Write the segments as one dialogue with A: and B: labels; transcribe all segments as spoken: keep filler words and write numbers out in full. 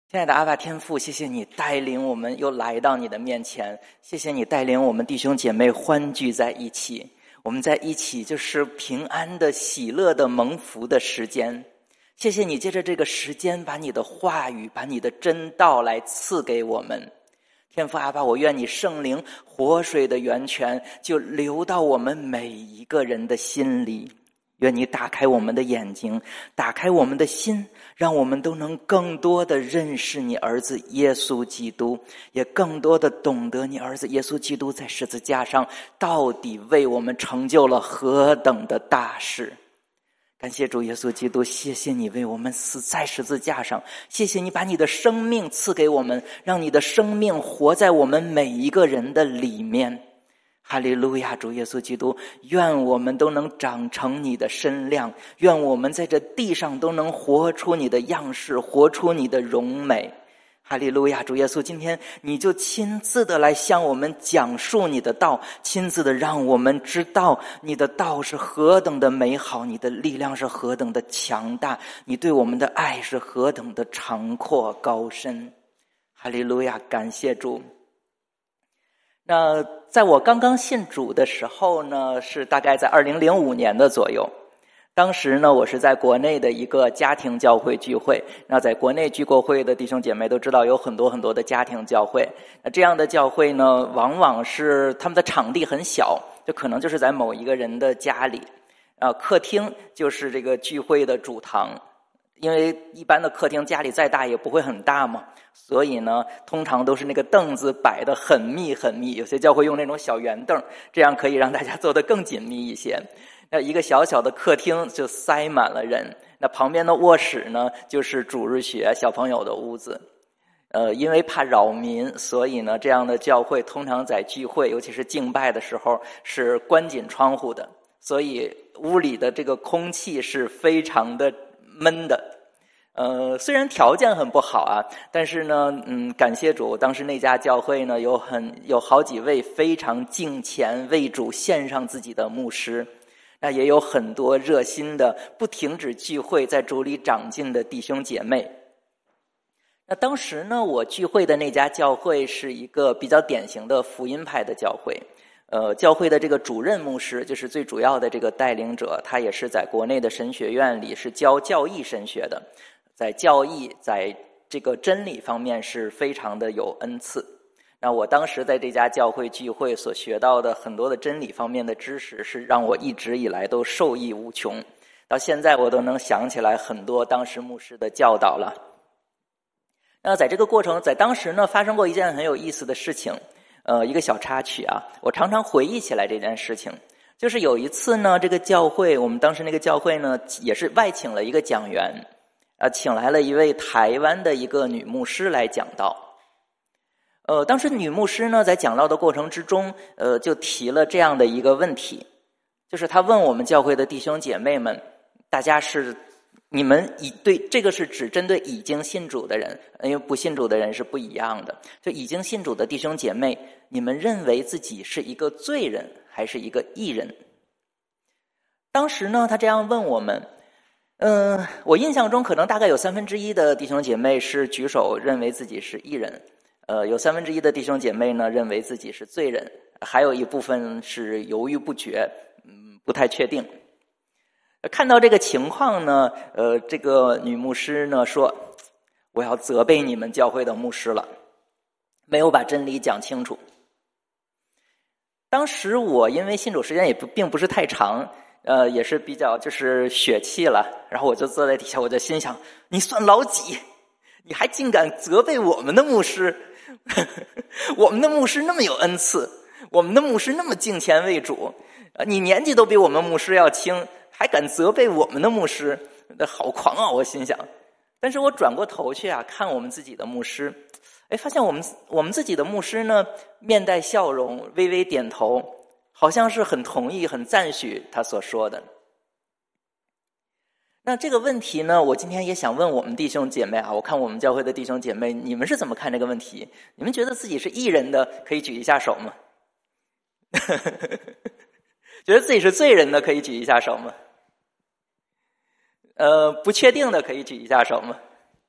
A: 亲爱的阿爸天父，谢谢你带领我们又来到你的面前，谢谢你带领我们弟兄姐妹欢聚在一起，我们在一起就是平安的、喜乐的、蒙福的时间。谢谢你借着这个时间把你的话语、把你的真道来赐给我们。天父阿爸，我愿你圣灵活水的源泉就流到我们每一个人的心里，愿你打开我们的眼睛，打开我们的心，让我们都能更多的认识你儿子耶稣基督，也更多的懂得你儿子耶稣基督在十字架上到底为我们成就了何等的大事。感谢主耶稣基督，谢谢你为我们死在十字架上，谢谢你把你的生命赐给我们，让你的生命活在我们每一个人的里面。哈利路亚，主耶稣基督，愿我们都能长成你的身量，愿我们在这地上都能活出你的样式，活出你的荣美。哈利路亚，主耶稣，今天你就亲自的来向我们讲述你的道，亲自的让我们知道你的道是何等的美好，你的力量是何等的强大，你对我们的爱是何等的长阔高深。哈利路亚，感谢主。那在我刚刚信主的时候呢，是大概在二零零五年的左右。当时呢，我是在国内的一个家庭教会聚会。那在国内聚过会的弟兄姐妹都知道，有很多很多的家庭教会。那这样的教会呢，往往是他们的场地很小，就可能就是在某一个人的家里，啊，客厅就是这个聚会的主堂。因为一般的客厅家里再大也不会很大嘛，所以呢，通常都是那个凳子摆得很密很密，有些教会用那种小圆凳，这样可以让大家坐得更紧密一些。那一个小小的客厅就塞满了人，那旁边的卧室呢，就是主日学小朋友的屋子。呃，因为怕扰民，所以呢，这样的教会通常在聚会，尤其是敬拜的时候，是关紧窗户的，所以屋里的这个空气是非常的闷的。呃，虽然条件很不好啊，但是呢，嗯，感谢主，当时那家教会呢，有很有好几位非常敬虔为主献上自己的牧师。那也有很多热心的不停止聚会在主里长进的弟兄姐妹。那当时呢，我聚会的那家教会是一个比较典型的福音派的教会。呃，教会的这个主任牧师就是最主要的这个带领者，他也是在国内的神学院里是教教义神学的，在教义在这个真理方面是非常的有恩赐。那我当时在这家教会聚会所学到的很多的真理方面的知识，是让我一直以来都受益无穷。到现在我都能想起来很多当时牧师的教导了。那在这个过程，在当时呢，发生过一件很有意思的事情，呃，一个小插曲啊，我常常回忆起来这件事情。就是有一次呢，这个教会，我们当时那个教会呢，也是外请了一个讲员，呃，请来了一位台湾的一个女牧师来讲道。呃，当时女牧师呢，在讲道的过程之中，呃，就提了这样的一个问题，就是她问我们教会的弟兄姐妹们，大家是你们已对这个是只针对已经信主的人，因为不信主的人是不一样的。就已经信主的弟兄姐妹，你们认为自己是一个罪人还是一个义人？当时呢，她这样问我们，嗯、呃，我印象中可能大概有三分之一的弟兄姐妹是举手认为自己是义人。呃，有三分之一的弟兄姐妹呢认为自己是罪人，还有一部分是犹豫不决，嗯，不太确定。看到这个情况呢，呃，这个女牧师呢说，我要责备你们教会的牧师了，没有把真理讲清楚。当时我因为信主时间也不并不是太长，呃，也是比较就是血气了，然后我就坐在底下，我就心想，你算老几？你还竟敢责备我们的牧师？我们的牧师那么有恩赐，我们的牧师那么敬虔为主，你年纪都比我们牧师要轻，还敢责备我们的牧师，好狂啊！我心想。但是我转过头去啊，看我们自己的牧师，哎，发现我们我们自己的牧师呢，面带笑容，微微点头，好像是很同意、很赞许他所说的。那这个问题呢，我今天也想问我们弟兄姐妹啊，我看我们教会的弟兄姐妹，你们是怎么看这个问题？你们觉得自己是义人的，可以举一下手吗？觉得自己是罪人的，可以举一下手吗？呃，不确定的可以举一下手吗？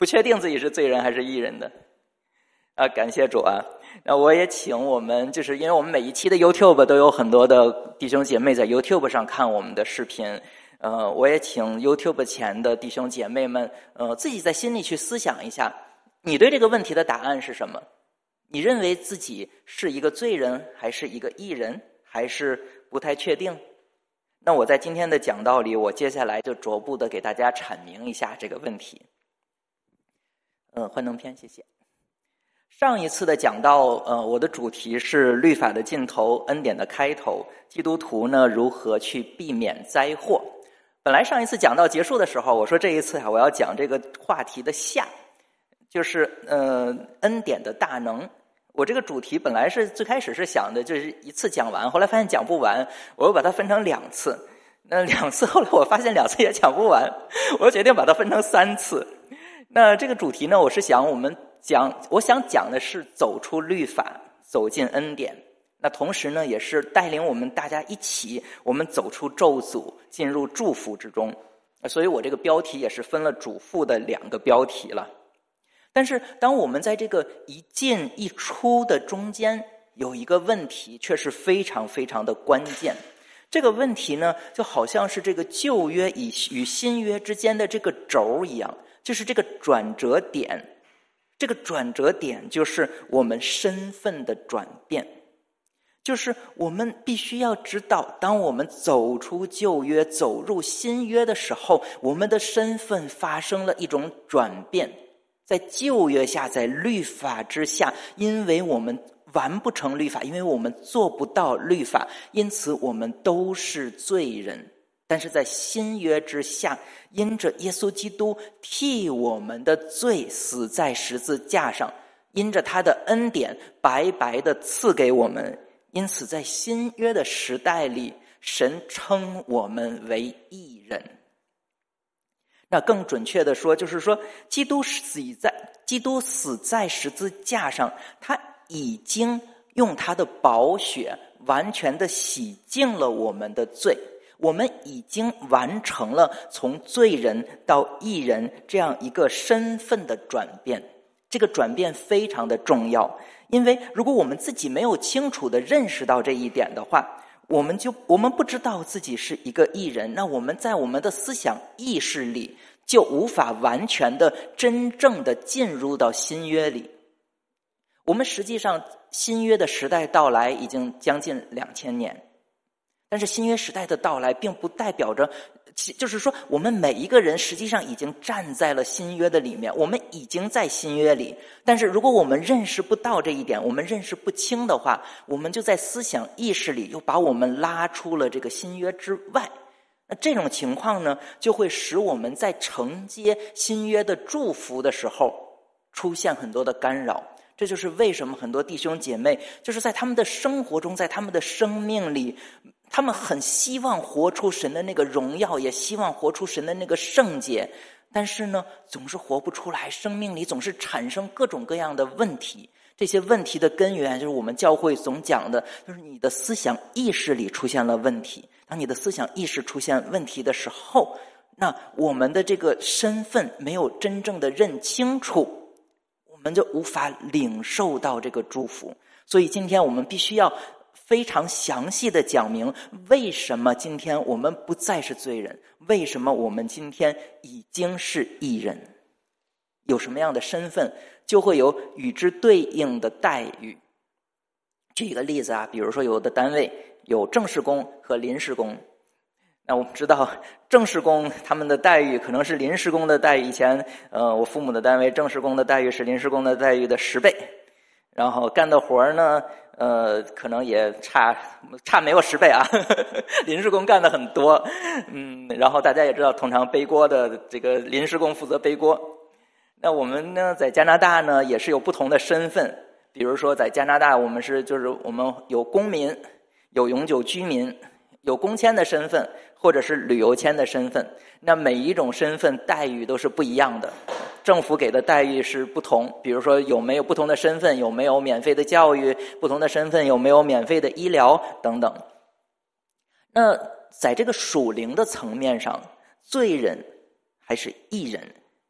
A: 不确定自己是罪人还是义人的。啊，感谢主啊！那我也请我们，就是因为我们每一期的 YouTube 都有很多的弟兄姐妹在 YouTube 上看我们的视频，呃，我也请 YouTube 前的弟兄姐妹们，呃，自己在心里去思想一下，你对这个问题的答案是什么？你认为自己是一个罪人，还是一个义人，还是不太确定？那我在今天的讲道里，我接下来就逐步的给大家阐明一下这个问题。嗯，幻灯片，谢谢。上一次的讲到，呃，我的主题是律法的尽头，恩典的开头，基督徒呢如何去避免灾祸。本来上一次讲到结束的时候，我说这一次啊，我要讲这个话题的下，就是呃恩典的大能。我这个主题本来是最开始是想的就是一次讲完，后来发现讲不完，我又把它分成两次。那两次后来我发现两次也讲不完，我决定把它分成三次。那这个主题呢，我是想我们讲，我想讲的是走出律法，走进恩典。那同时呢，也是带领我们大家一起，我们走出咒诅，进入祝福之中。所以我这个标题也是分了主副的两个标题了。但是当我们在这个一进一出的中间，有一个问题却是非常非常的关键。这个问题呢，就好像是这个旧约与与新约之间的这个轴一样，就是这个转折点。这个转折点就是我们身份的转变，就是我们必须要知道，当我们走出旧约走入新约的时候，我们的身份发生了一种转变。在旧约下，在律法之下，因为我们完不成律法，因为我们做不到律法，因此我们都是罪人。但是在新约之下，因着耶稣基督替我们的罪死在十字架上，因着他的恩典白白的赐给我们，因此在新约的时代里，神称我们为义人。那更准确的说，就是说基督死在基督死在十字架上，他已经用他的宝血完全的洗净了我们的罪。我们已经完成了从罪人到义人这样一个身份的转变。这个转变非常的重要，因为如果我们自己没有清楚的认识到这一点的话，我们就我们不知道自己是一个义人，那我们在我们的思想意识里就无法完全的真正的进入到新约里。我们实际上新约的时代到来已经将近两千年，但是新约时代的到来并不代表着，就是说我们每一个人实际上已经站在了新约的里面，我们已经在新约里。但是如果我们认识不到这一点，我们认识不清的话，我们就在思想意识里又把我们拉出了这个新约之外。那这种情况呢，就会使我们在承接新约的祝福的时候出现很多的干扰。这就是为什么很多弟兄姐妹就是在他们的生活中，在他们的生命里，他们很希望活出神的那个荣耀，也希望活出神的那个圣洁，但是呢总是活不出来，生命里总是产生各种各样的问题。这些问题的根源就是我们教会总讲的，就是你的思想意识里出现了问题。当你的思想意识出现问题的时候，那我们的这个身份没有真正的认清楚，我们就无法领受到这个祝福。所以今天我们必须要非常详细的讲明，为什么今天我们不再是罪人，为什么我们今天已经是义人，有什么样的身份，就会有与之对应的待遇。举一个例子啊，比如说有的单位有正式工和临时工，那我们知道正式工他们的待遇可能是临时工的待遇，以前呃我父母的单位正式工的待遇是临时工的待遇的十倍，然后干的活呢呃可能也差差没有十倍啊临时工干的很多，嗯，然后大家也知道通常背锅的这个临时工负责背锅。那我们呢在加拿大呢也是有不同的身份，比如说在加拿大我们是就是我们有公民，有永久居民，有工签的身份或者是旅游签的身份。那每一种身份待遇都是不一样的，政府给的待遇是不同，比如说有没有不同的身份，有没有免费的教育，不同的身份有没有免费的医疗等等。那在这个属灵的层面上，罪人还是义人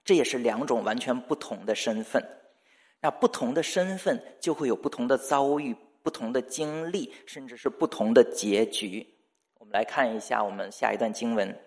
A: 这也是两种完全不同的身份。那不同的身份就会有不同的遭遇、不同的经历，甚至是不同的结局。我们来看一下我们下一段经文，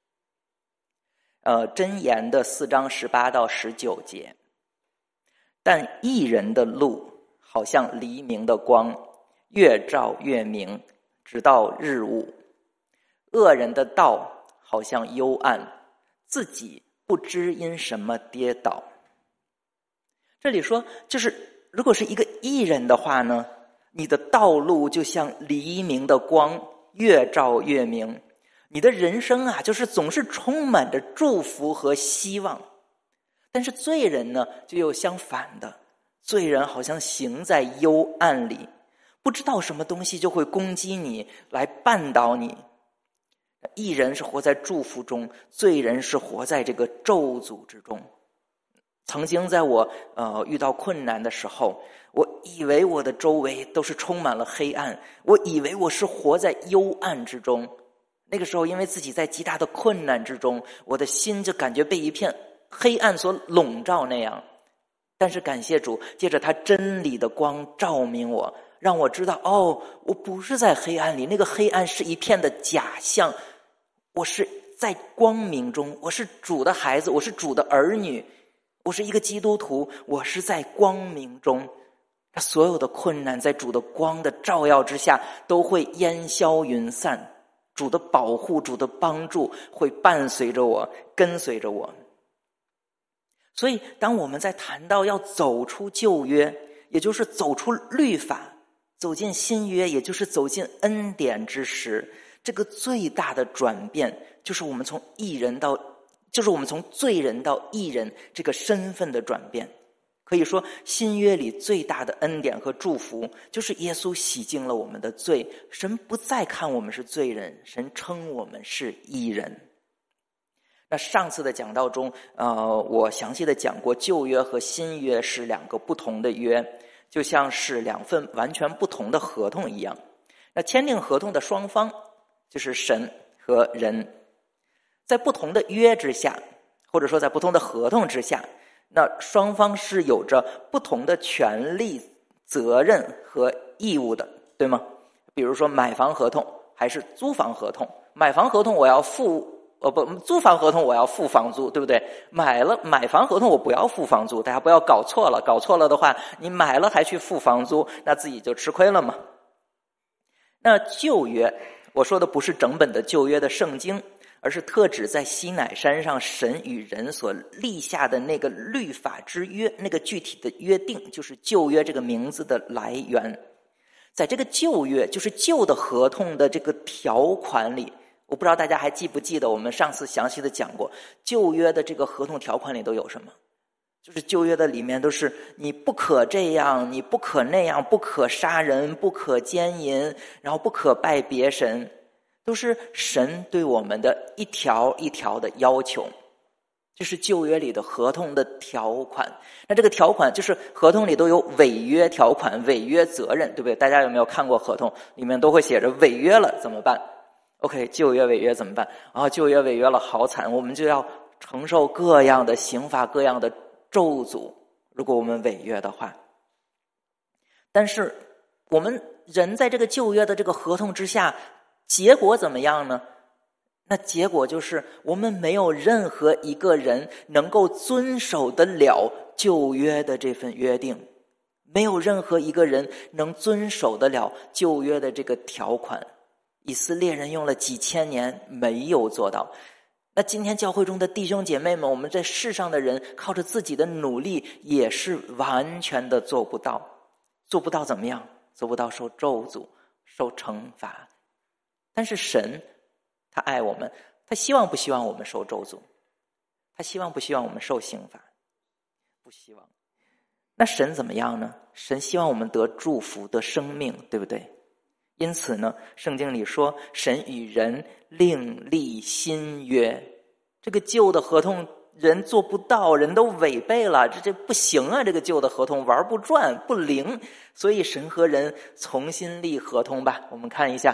A: 呃，箴言的四章十八到十九节。但义人的路好像黎明的光，越照越明，直到日午。恶人的道好像幽暗，自己不知因什么跌倒。这里说，就是如果是一个义人的话呢，你的道路就像黎明的光，越照越明。你的人生啊，就是总是充满着祝福和希望。但是罪人呢，就有相反的，罪人好像行在幽暗里，不知道什么东西就会攻击你，来绊倒你。义人是活在祝福中，罪人是活在这个咒诅之中。曾经在我呃遇到困难的时候，我以为我的周围都是充满了黑暗，我以为我是活在幽暗之中。那个时候因为自己在极大的困难之中，我的心就感觉被一片黑暗所笼罩那样。但是感谢主，借着他真理的光照明我，让我知道，哦，我不是在黑暗里，那个黑暗是一片的假象，我是在光明中，我是主的孩子，我是主的儿女，我是一个基督徒，我是在光明中。所有的困难在主的光的照耀之下都会烟消云散，主的保护，主的帮助会伴随着我，跟随着我。所以当我们在谈到要走出旧约，也就是走出律法，走进新约，也就是走进恩典之时，这个最大的转变就是我们从义人到就是我们从罪人到义人这个身份的转变。可以说新约里最大的恩典和祝福就是耶稣洗净了我们的罪，神不再看我们是罪人，神称我们是义人。那上次的讲道中呃，我详细的讲过旧约和新约是两个不同的约，就像是两份完全不同的合同一样。那签订合同的双方就是神和人，在不同的约之下，或者说在不同的合同之下，那双方是有着不同的权利、责任和义务的，对吗？比如说买房合同还是租房合同，买房合同我要付呃不，租房合同我要付房租，对不对？买了买房合同我不要付房租，大家不要搞错了，搞错了的话，你买了还去付房租，那自己就吃亏了嘛。那旧约，我说的不是整本的旧约的圣经，而是特指在西乃山上神与人所立下的那个律法之约，那个具体的约定，就是旧约这个名字的来源。在这个旧约，就是旧的合同的这个条款里，我不知道大家还记不记得我们上次详细的讲过，旧约的这个合同条款里都有什么？就是旧约的里面都是你不可这样，你不可那样，不可杀人，不可奸淫，然后不可拜别神，都是神对我们的一条一条的要求。这是旧约里的合同的条款。那这个条款就是合同里都有违约条款、违约责任，对不对？大家有没有看过合同？里面都会写着违约了怎么办？ OK， 旧约违约怎么办？啊，旧约违约了好惨，我们就要承受各样的刑罚、各样的咒诅，如果我们违约的话。但是我们人在这个旧约的这个合同之下，结果怎么样呢？那结果就是我们没有任何一个人能够遵守得了旧约的这份约定，没有任何一个人能遵守得了旧约的这个条款。以色列人用了几千年没有做到。那今天教会中的弟兄姐妹们，我们在世上的人靠着自己的努力也是完全的做不到。做不到怎么样？做不到受咒诅、受惩罚。但是神他爱我们，他希望不希望我们受咒诅？他希望不希望我们受刑罚？不希望。那神怎么样呢？神希望我们得祝福、得生命，对不对？因此呢，圣经里说神与人另立新约，这个旧的合同人做不到，人都违背了，这这不行啊，这个旧的合同玩不转不灵，所以神和人重新立合同吧。我们看一下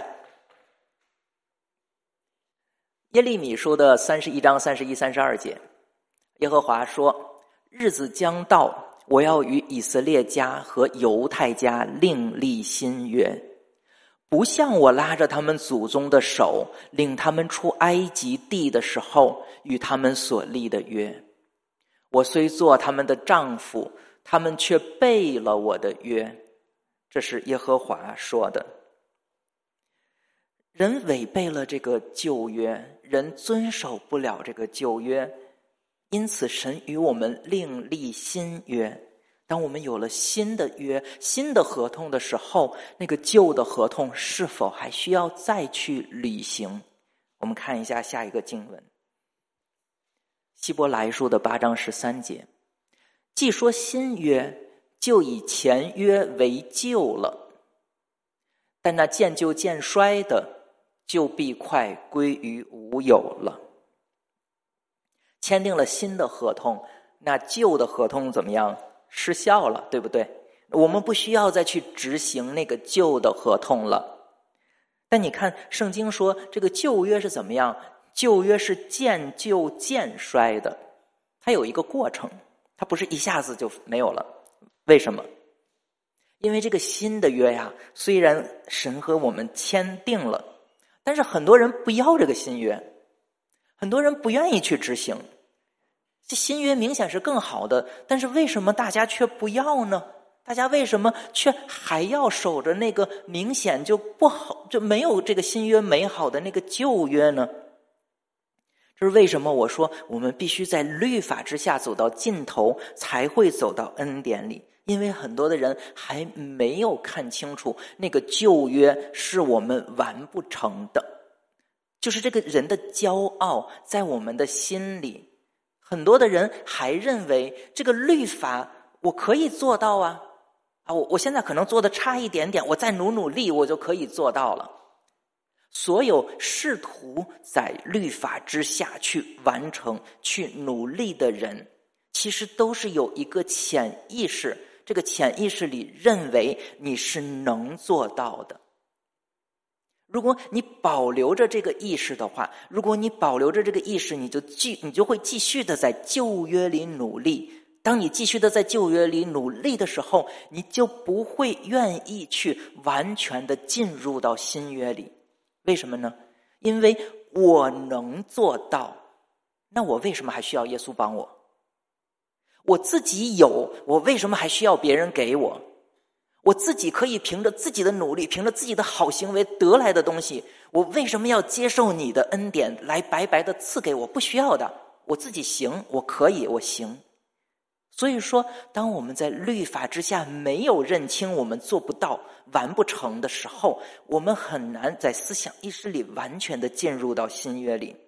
A: 耶利米书的三十一章三十一、三十二节， 耶和华说，日子将到，我要与以色列家和犹太家另立新约，不像我拉着他们祖宗的手，领他们出埃及地的时候与他们所立的约。我虽做他们的丈夫，他们却背了我的约。这是耶和华说的。人违背了这个旧约，人遵守不了这个旧约，因此神与我们另立新约。当我们有了新的约、新的合同的时候，那个旧的合同是否还需要再去履行？我们看一下下一个经文，希伯来书的八章十三节，既说新约，就以前约为旧了，但那渐旧渐衰的，就必快归于无有了。签订了新的合同，那旧的合同怎么样？失效了，对不对？我们不需要再去执行那个旧的合同了。但你看圣经说这个旧约是怎么样？旧约是渐旧渐衰的，它有一个过程，它不是一下子就没有了。为什么？因为这个新的约呀，虽然神和我们签订了，但是很多人不要这个新约，很多人不愿意去执行。这新约明显是更好的，但是为什么大家却不要呢？大家为什么却还要守着那个明显就不好，就没有这个新约美好的那个旧约呢？这是为什么我说我们必须在律法之下走到尽头，才会走到恩典里。因为很多的人还没有看清楚那个旧约是我们完不成的，就是这个人的骄傲在我们的心里。很多的人还认为这个律法我可以做到啊，啊，我我现在可能做的差一点点，我再努努力我就可以做到了。所有试图在律法之下去完成、去努力的人，其实都是有一个潜意识，这个潜意识里认为你是能做到的。如果你保留着这个意识的话，如果你保留着这个意识，你就继你就会继续的在旧约里努力。当你继续的在旧约里努力的时候，你就不会愿意去完全的进入到新约里。为什么呢？因为我能做到，那我为什么还需要耶稣帮我？我自己有，我为什么还需要别人给我？我自己可以凭着自己的努力，凭着自己的好行为得来的东西，我为什么要接受你的恩典来白白的赐给我？不需要的，我自己行，我可以，我行。所以说，当我们在律法之下没有认清我们做不到、完不成的时候，我们很难在思想意识里完全的进入到新约里。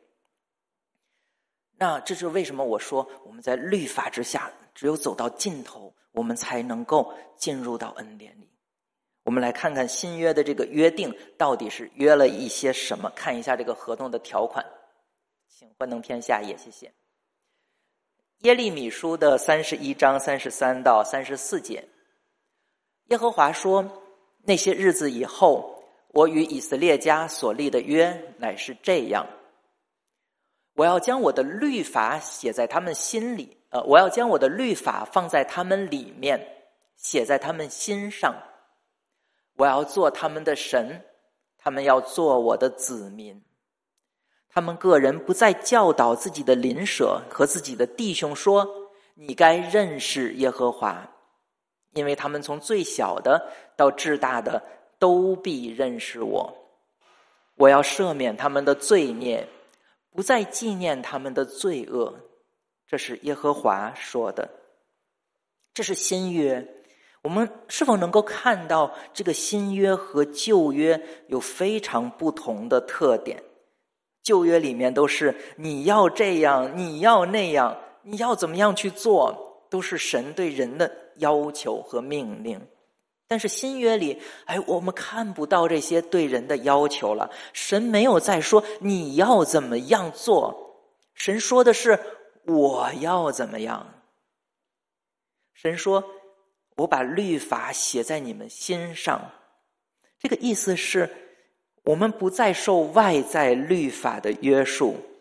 A: 那这是为什么我说我们在律法之下只有走到尽头，我们才能够进入到恩典里。我们来看看新约的这个约定到底是约了一些什么，看一下这个合同的条款。请幻灯片下页，谢谢。耶利米书的三十一章三十三到三十四节，耶和华说，那些日子以后，我与以色列家所立的约乃是这样，我要将我的律法写在他们心里，呃，我要将我的律法放在他们里面，写在他们心上。我要做他们的神，他们要做我的子民。他们个人不再教导自己的邻舍和自己的弟兄说，你该认识耶和华，因为他们从最小的到至大的都必认识我。我要赦免他们的罪孽，不再纪念他们的罪恶。这是耶和华说的。这是新约。我们是否能够看到这个新约和旧约有非常不同的特点？旧约里面都是你要这样，你要那样，你要怎么样去做，都是神对人的要求和命令。但是新约里，哎，我们看不到这些对人的要求了。神没有再说你要怎么样做，神说的是我要怎么样。神说我把律法写在你们心上，这个意思是我们不再受外在律法的约束，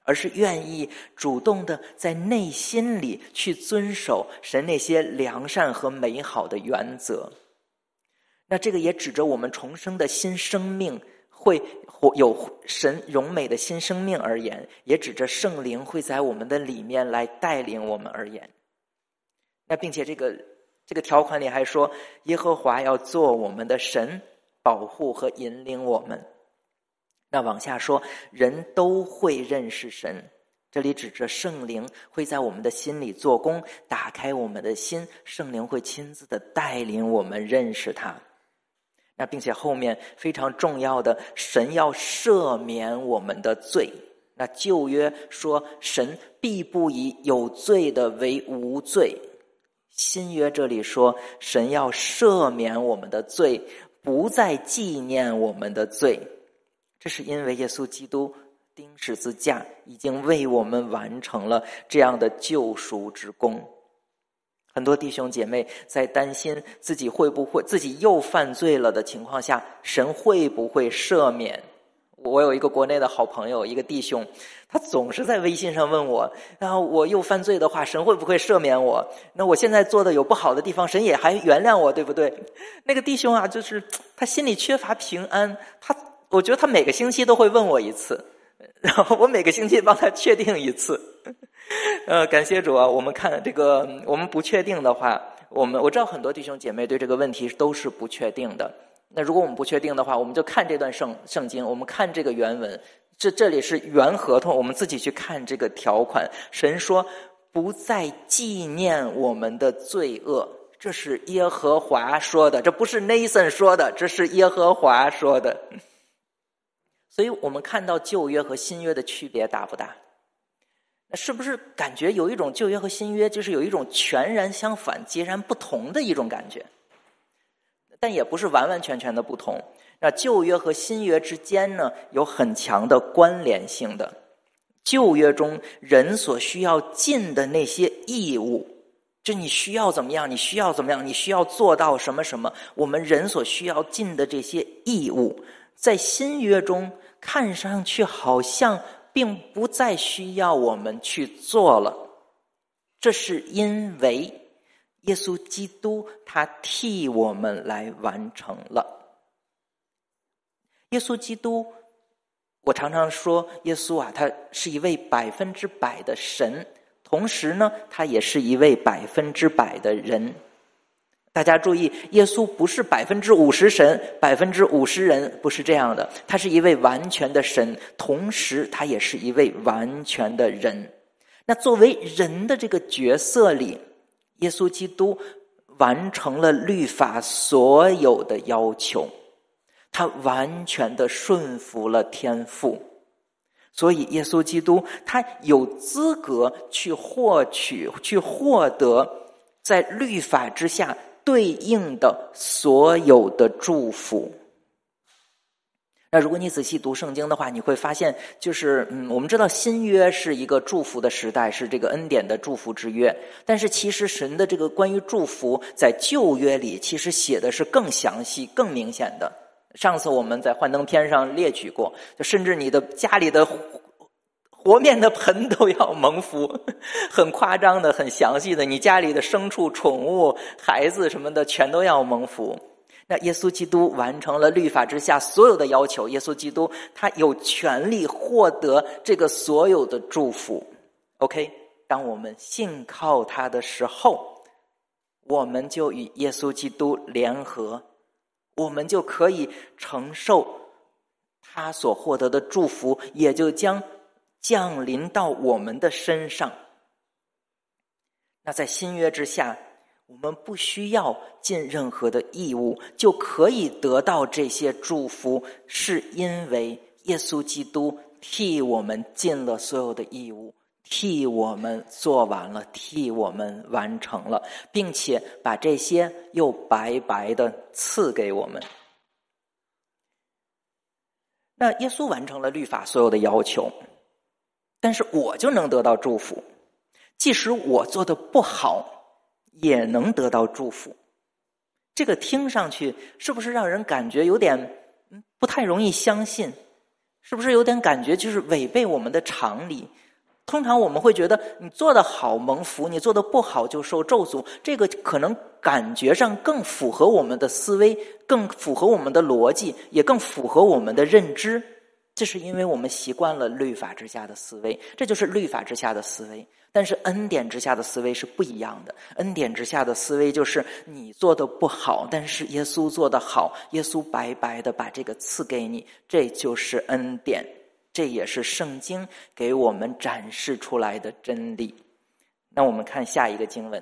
A: 而是愿意主动的在内心里去遵守神那些良善和美好的原则。那这个也指着我们重生的新生命会有神荣美的新生命而言，也指着圣灵会在我们的里面来带领我们而言。那并且这个这个条款里还说，耶和华要做我们的神，保护和引领我们。那往下说，人都会认识神，这里指着圣灵会在我们的心里做工，打开我们的心，圣灵会亲自的带领我们认识他。那并且后面非常重要的，神要赦免我们的罪。那旧约说神必不以有罪的为无罪，新约这里说神要赦免我们的罪，不再纪念我们的罪。这是因为耶稣基督钉十字架已经为我们完成了这样的救赎之功。很多弟兄姐妹在担心自己会不会自己又犯罪了的情况下，神会不会赦免。我有一个国内的好朋友，一个弟兄，他总是在微信上问我，然后我又犯罪的话，神会不会赦免我？那我现在做的有不好的地方，神也还原谅我，对不对？那个弟兄啊，就是他心里缺乏平安，他我觉得他每个星期都会问我一次，然后我每个星期帮他确定一次。呃，感谢主啊！我们看这个，我们不确定的话，我们我知道很多弟兄姐妹对这个问题都是不确定的。那如果我们不确定的话，我们就看这段圣圣经，我们看这个原文，这这里是原合同，我们自己去看这个条款。神说不再纪念我们的罪恶，这是耶和华说的，这不是 Nathan 说的，这是耶和华说的。所以我们看到旧约和新约的区别大不大？那是不是感觉有一种旧约和新约就是有一种全然相反、截然不同的一种感觉？但也不是完完全全的不同。那旧约和新约之间呢，有很强的关联性的。旧约中人所需要尽的那些义务，就你需要怎么样，你需要怎么样，你需要做到什么什么，我们人所需要尽的这些义务，在新约中看上去好像并不再需要我们去做了。这是因为耶稣基督他替我们来完成了。耶稣基督，我常常说耶稣啊，他是一位百分之百的神，同时呢他也是一位百分之百的人。大家注意，耶稣不是百分之五十神，百分之五十人，不是这样的。他是一位完全的神，同时他也是一位完全的人。那作为人的这个角色里，耶稣基督完成了律法所有的要求，他完全的顺服了天父，所以耶稣基督他有资格去获取、去获得在律法之下对应的所有的祝福。那如果你仔细读圣经的话，你会发现就是嗯，我们知道新约是一个祝福的时代，是这个恩典的祝福之约，但是其实神的这个关于祝福在旧约里其实写的是更详细更明显的。上次我们在幻灯片上列举过，就甚至你的家里的和面的盆都要蒙福，很夸张的很详细的，你家里的牲畜宠物孩子什么的全都要蒙福。那耶稣基督完成了律法之下所有的要求，耶稣基督他有权利获得这个所有的祝福。 OK， 当我们信靠他的时候，我们就与耶稣基督联合，我们就可以承受他所获得的祝福，也就将降临到我们的身上。那在新约之下，我们不需要尽任何的义务就可以得到这些祝福，是因为耶稣基督替我们尽了所有的义务，替我们做完了，替我们完成了，并且把这些又白白的赐给我们。那耶稣完成了律法所有的要求，但是我就能得到祝福，即使我做的不好也能得到祝福。这个听上去是不是让人感觉有点不太容易相信？ 是不是有点感觉就是违背我们的常理？通常我们会觉得你做得好蒙福，你做得不好就受咒诅，这个可能感觉上更符合我们的思维，更符合我们的逻辑，也更符合我们的认知。这是因为我们习惯了律法之下的思维，这就是律法之下的思维。但是恩典之下的思维是不一样的，恩典之下的思维就是你做的不好，但是耶稣做得好，耶稣白白的把这个赐给你，这就是恩典，这也是圣经给我们展示出来的真理。那我们看下一个经文，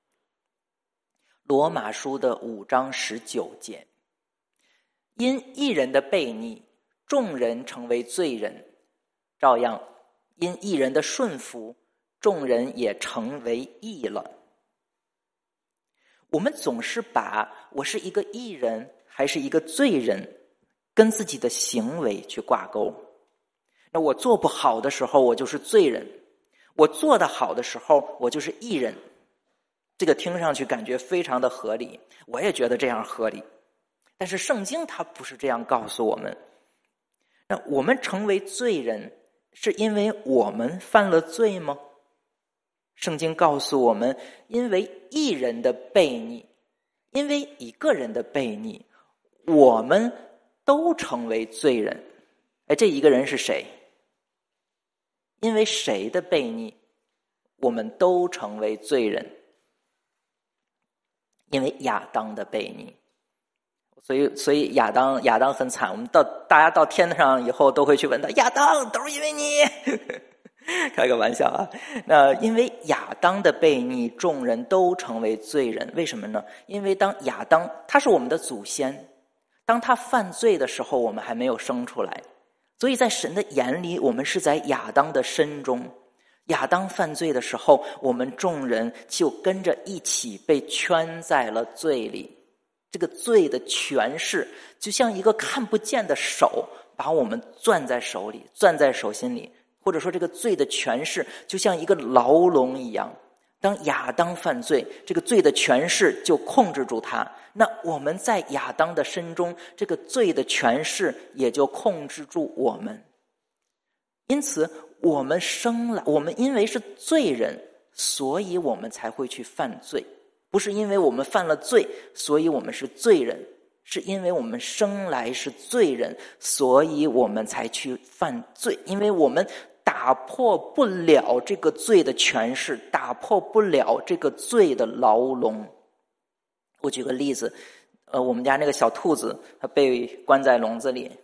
A: 罗马书的五章十九节，因一人的悖逆，众人成为罪人，照样因一人的顺服，众人也成为义了。我们总是把我是一个义人还是一个罪人跟自己的行为去挂钩。那我做不好的时候我就是罪人，我做得好的时候我就是义人。这个听上去感觉非常的合理，我也觉得这样合理。但是圣经它不是这样告诉我们。那我们成为罪人是因为我们犯了罪吗？圣经告诉我们，因为一人的悖逆，因为一个人的悖逆，我们都成为罪人。哎，这一个人是谁？因为谁的悖逆，我们都成为罪人？因为亚当的悖逆。所以，所以亚当，亚当很惨。我们到大家到天上以后，都会去问他：亚当，都是因为你。开个玩笑啊。那因为亚当的悖逆，众人都成为罪人。为什么呢？因为当亚当，他是我们的祖先，当他犯罪的时候，我们还没有生出来，所以在神的眼里，我们是在亚当的身中。亚当犯罪的时候，我们众人就跟着一起被圈在了罪里。这个罪的权势就像一个看不见的手，把我们攥在手里，攥在手心里。或者说这个罪的权势就像一个牢笼一样，当亚当犯罪，这个罪的权势就控制住他，那我们在亚当的身中，这个罪的权势也就控制住我们。因此我们生来，我们因为是罪人，所以我们才会去犯罪，不是因为我们犯了罪，所以我们是罪人，是因为我们生来是罪人，所以我们才去犯罪。因为我们打破不了这个罪的权势，打破不了这个罪的牢笼。我举个例子，呃，我们家那个小兔子，它被关在笼子里。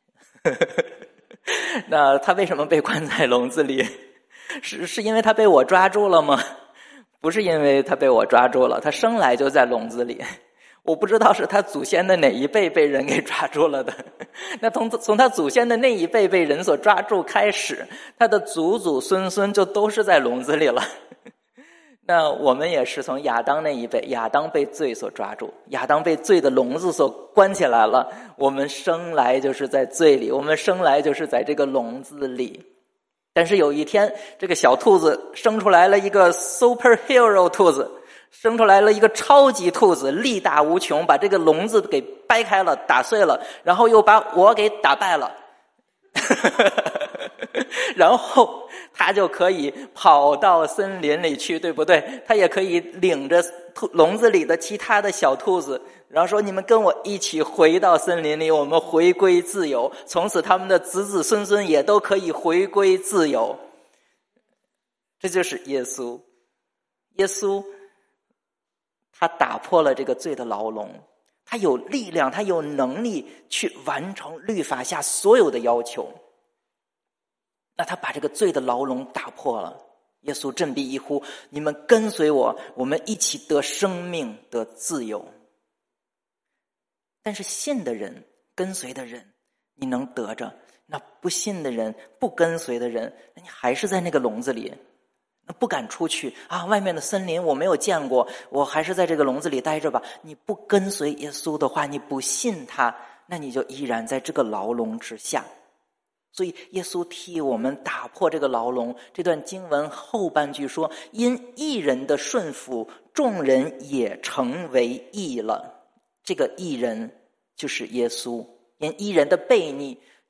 A: 那它为什么被关在笼子里？是是因为它被我抓住了吗？不是因为它被我抓住了，它生来就在笼子里。我不知道是他祖先的哪一辈被人给抓住了的。那从从他祖先的那一辈被人所抓住开始，他的祖祖孙孙就都是在笼子里了。那我们也是从亚当那一辈，亚当被罪所抓住，亚当被罪的笼子所关起来了。我们生来就是在罪里，我们生来就是在这个笼子里。但是有一天，这个小兔子生出来了一个 superhero 兔子，生出来了一个超级兔子，力大无穷，把这个笼子给掰开了，打碎了，然后又把我给打败了。然后他就可以跑到森林里去，对不对？他也可以领着笼子里的其他的小兔子，然后说你们跟我一起回到森林里，我们回归自由。从此他们的子子孙孙也都可以回归自由。这就是耶稣。耶稣他打破了这个罪的牢笼，他有力量，他有能力去完成律法下所有的要求。那他把这个罪的牢笼打破了。耶稣振臂一呼，你们跟随我，我们一起得生命，得自由。但是信的人，跟随的人，你能得着；那不信的人，不跟随的人，你还是在那个笼子里，那不敢出去啊！外面的森林我没有见过，我还是在这个笼子里待着吧。你不跟随耶稣的话，你不信他，那你就依然在这个牢笼之下。所以耶稣替我们打破这个牢笼。这段经文后半句说，因一人的顺服，众人也成为义了。这个义人就是耶稣。因一人的悖逆，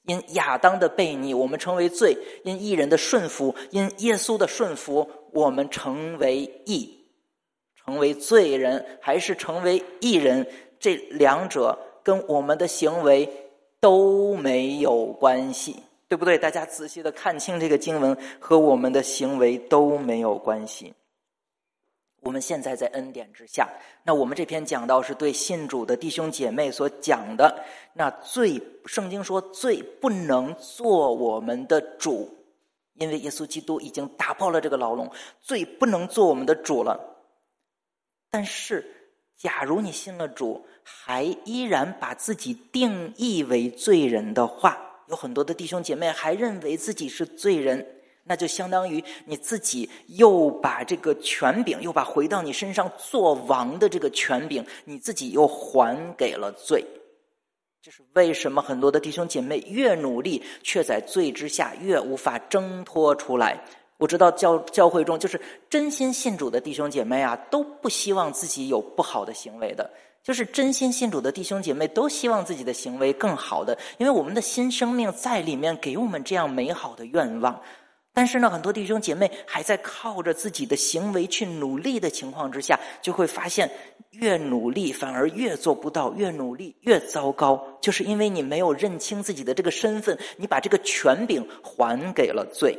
A: 因亚当的悖逆，我们成为罪；因义人的顺服，因耶稣的顺服，我们成为义。成为罪人还是成为义人，这两者跟我们的行为都没有关系，对不对？大家仔细的看清这个经文，和我们的行为都没有关系。我们现在在恩典之下，那我们这篇讲道是对信主的弟兄姐妹所讲的。那罪，圣经说罪不能做我们的主，因为耶稣基督已经打破了这个牢笼，罪不能做我们的主了。但是假如你信了主，还依然把自己定义为罪人的话，有很多的弟兄姐妹还认为自己是罪人，那就相当于你自己又把这个权柄，又把回到你身上做王的这个权柄，你自己又还给了罪。这是为什么很多的弟兄姐妹越努力，却在罪之下越无法挣脱出来。我知道教教会中，就是真心信主的弟兄姐妹啊，都不希望自己有不好的行为的。就是真心信主的弟兄姐妹都希望自己的行为更好的，因为我们的新生命在里面给我们这样美好的愿望。但是呢，很多弟兄姐妹还在靠着自己的行为去努力的情况之下，就会发现越努力反而越做不到，越努力越糟糕，就是因为你没有认清自己的这个身份，你把这个权柄还给了罪。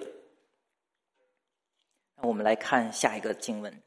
A: 那我们来看下一个经文，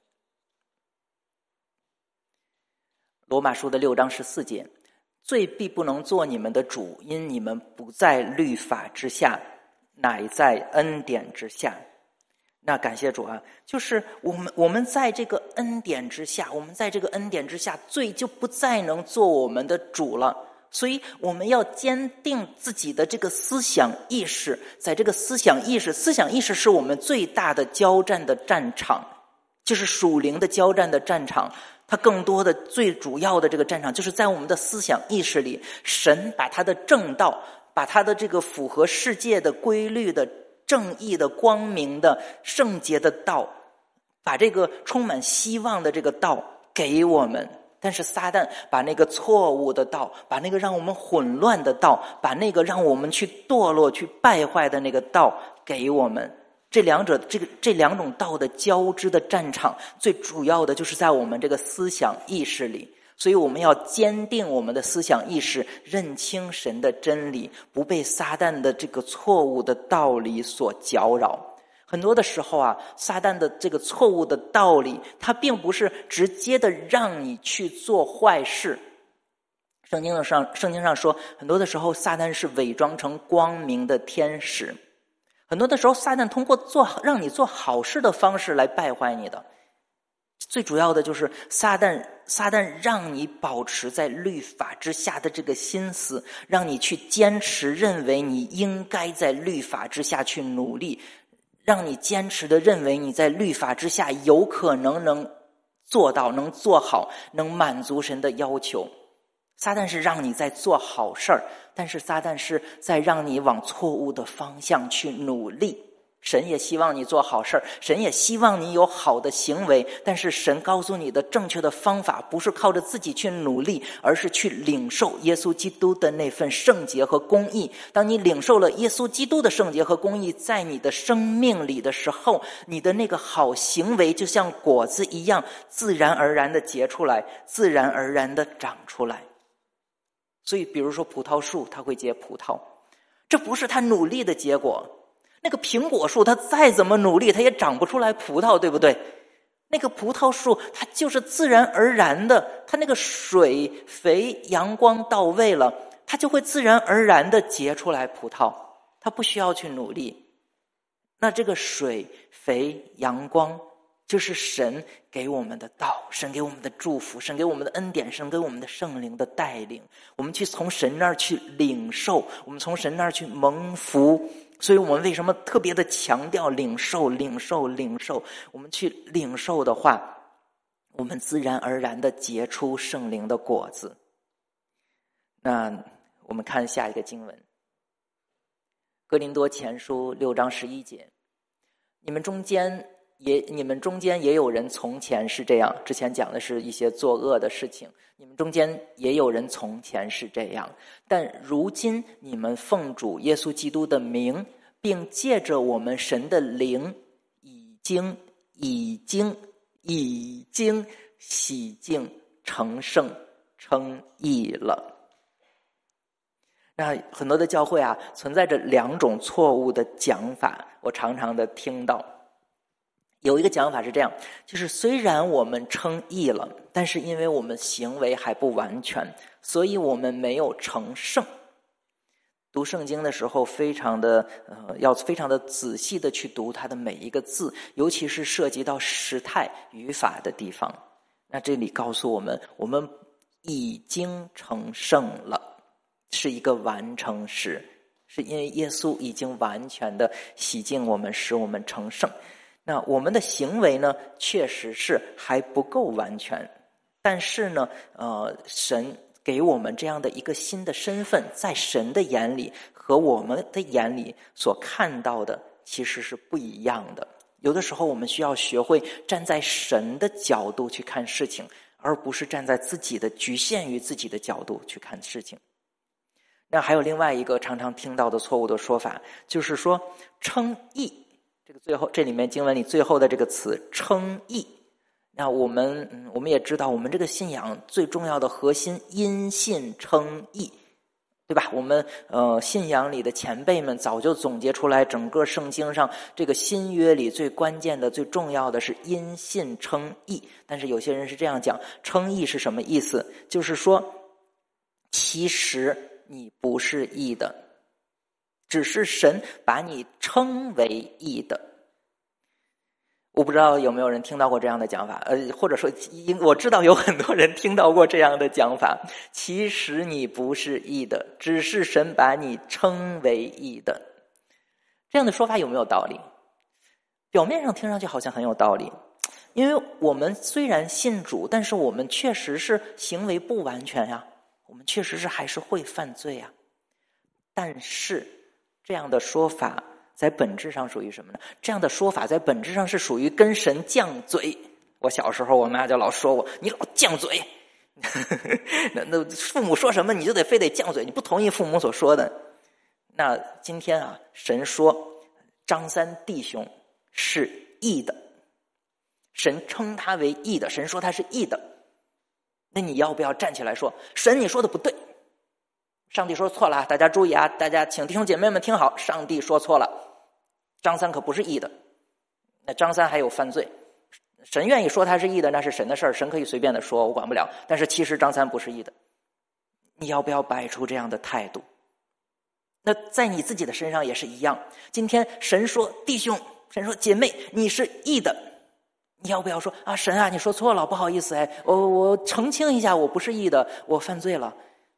A: 罗马书的六章十四节，罪必不能做你们的主，因你们不在律法之下，乃在恩典之下。那感谢主啊，就是我们我们在这个恩典之下，我们在这个恩典之下，罪就不再能做我们的主了。所以我们要坚定自己的这个思想意识，在这个思想意识，思想意识是我们最大的交战的战场，就是属灵的交战的战场。它更多的最主要的这个战场，就是在我们的思想意识里，神把他的正道，把他的这个符合世界的规律的正义的光明的圣洁的道，把这个充满希望的这个道给我们。但是撒旦把那个错误的道，把那个让我们混乱的道，把那个让我们去堕落去败坏的那个道给我们。这两者这个这两种道的交织的战场，最主要的就是在我们这个思想意识里。所以我们要坚定我们的思想意识，认清神的真理，不被撒旦的这个错误的道理所搅扰。很多的时候啊，撒旦的这个错误的道理，它并不是直接的让你去做坏事。圣经上圣经上说，很多的时候撒旦是伪装成光明的天使，很多的时候撒旦通过做让你做好事的方式来败坏你的。最主要的就是撒旦撒旦让你保持在律法之下的这个心思，让你去坚持认为你应该在律法之下去努力，让你坚持的认为你在律法之下有可能能做到，能做好，能满足神的要求。撒旦是让你在做好事儿，但是撒旦是在让你往错误的方向去努力。神也希望你做好事儿，神也希望你有好的行为，但是神告诉你的正确的方法不是靠着自己去努力，而是去领受耶稣基督的那份圣洁和公义。当你领受了耶稣基督的圣洁和公义在你的生命里的时候，你的那个好行为就像果子一样，自然而然的结出来，自然而然的长出来。所以比如说葡萄树它会结葡萄，这不是它努力的结果。那个苹果树它再怎么努力它也长不出来葡萄，对不对？那个葡萄树它就是自然而然的，它那个水肥阳光到位了，它就会自然而然的结出来葡萄，它不需要去努力。那这个水肥阳光就是神给我们的道，神给我们的祝福，神给我们的恩典，神给我们的圣灵的带领，我们去从神那儿去领受，我们从神那儿去蒙福。所以我们为什么特别的强调领受领受领受？我们去领受的话，我们自然而然的结出圣灵的果子。那我们看下一个经文，哥林多前书六章十一节，你们中间也你们中间也有人从前是这样，之前讲的是一些作恶的事情，你们中间也有人从前是这样，但如今你们奉主耶稣基督的名，并借着我们神的灵，已经已经已经洗净成圣称义了。那很多的教会啊，存在着两种错误的讲法，我常常的听到。有一个讲法是这样，就是虽然我们称义了，但是因为我们行为还不完全，所以我们没有成圣。读圣经的时候非常的呃，要非常的仔细的去读它的每一个字，尤其是涉及到时态语法的地方。那这里告诉我们，我们已经成圣了，是一个完成时，是因为耶稣已经完全的洗净我们，使我们成圣。那我们的行为呢，确实是还不够完全，但是呢，呃，神给我们这样的一个新的身份，在神的眼里和我们的眼里所看到的其实是不一样的。有的时候我们需要学会站在神的角度去看事情，而不是站在自己的局限于自己的角度去看事情。那还有另外一个常常听到的错误的说法，就是说称义，这个最后这里面经文里最后的这个词称义。那我们嗯，我们也知道，我们这个信仰最重要的核心因信称义，对吧？我们呃信仰里的前辈们早就总结出来，整个圣经上这个新约里最关键的最重要的是因信称义。但是有些人是这样讲，称义是什么意思？就是说其实你不是义的，只是神把你称为义的。我不知道有没有人听到过这样的讲法，呃，或者说我知道有很多人听到过这样的讲法，其实你不是义的，只是神把你称为义的。这样的说法有没有道理？表面上听上去好像很有道理，因为我们虽然信主，但是我们确实是行为不完全呀，我们确实是还是会犯罪呀。但是这样的说法在本质上属于什么呢？这样的说法在本质上是属于跟神犟嘴。我小时候我妈就老说我，你老犟嘴那那父母说什么你就得非得犟嘴，你不同意父母所说的。那今天啊，神说张三弟兄是义的，神称他为义的，神说他是义的，那你要不要站起来说，神你说的不对，上帝说错了，大家注意啊，大家请弟兄姐妹们听好，上帝说错了，张三可不是义的。那张三还有犯罪，神愿意说他是义的，那是神的事儿，神可以随便的说，我管不了，但是其实张三不是义的。你要不要摆出这样的态度？那在你自己的身上也是一样，今天神说弟兄，神说姐妹你是义的，你要不要说啊，神啊你说错了，不好意思，哎，我我澄清一下，我不是义的，我犯罪了。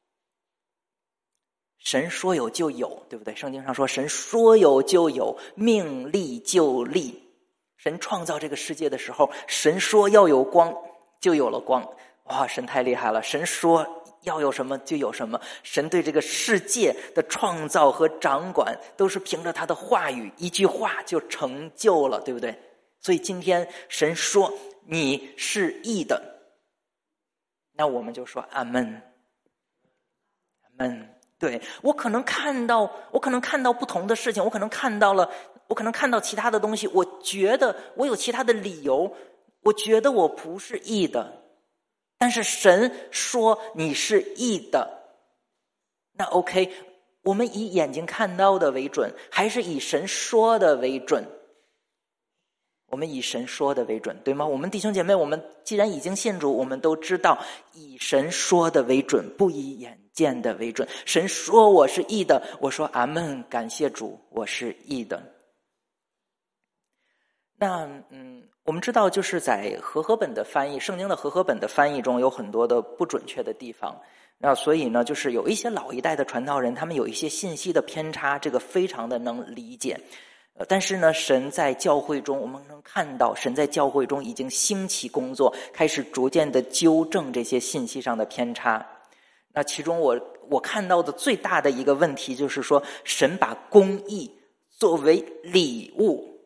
A: 神说有就有，对不对？圣经上说神说有就有，命立就立。神创造这个世界的时候，神说要有光就有了光。哇，神太厉害了，神说要有什么就有什么。神对这个世界的创造和掌管都是凭着他的话语，一句话就成就了，对不对？所以今天神说你是义的，那我们就说阿们，阿们。对，我可能看到我可能看到不同的事情，我可能看到了我可能看到其他的东西，我觉得我有其他的理由，我觉得我不是义的，但是神说你是义的，那 OK， 我们以眼睛看到的为准，还是以神说的为准？我们以神说的为准，对吗？我们弟兄姐妹，我们既然已经信主，我们都知道以神说的为准，不以眼见的为准。神说我是义的，我说阿们，感谢主，我是义的。那嗯，我们知道就是在和合本的翻译，圣经的和合本的翻译中有很多的不准确的地方。那所以呢，就是有一些老一代的传道人，他们有一些信息的偏差，这个非常的能理解。但是呢，神在教会中，我们能看到神在教会中已经兴起工作，开始逐渐的纠正这些信息上的偏差。那其中我我看到的最大的一个问题就是说，神把公义作为礼物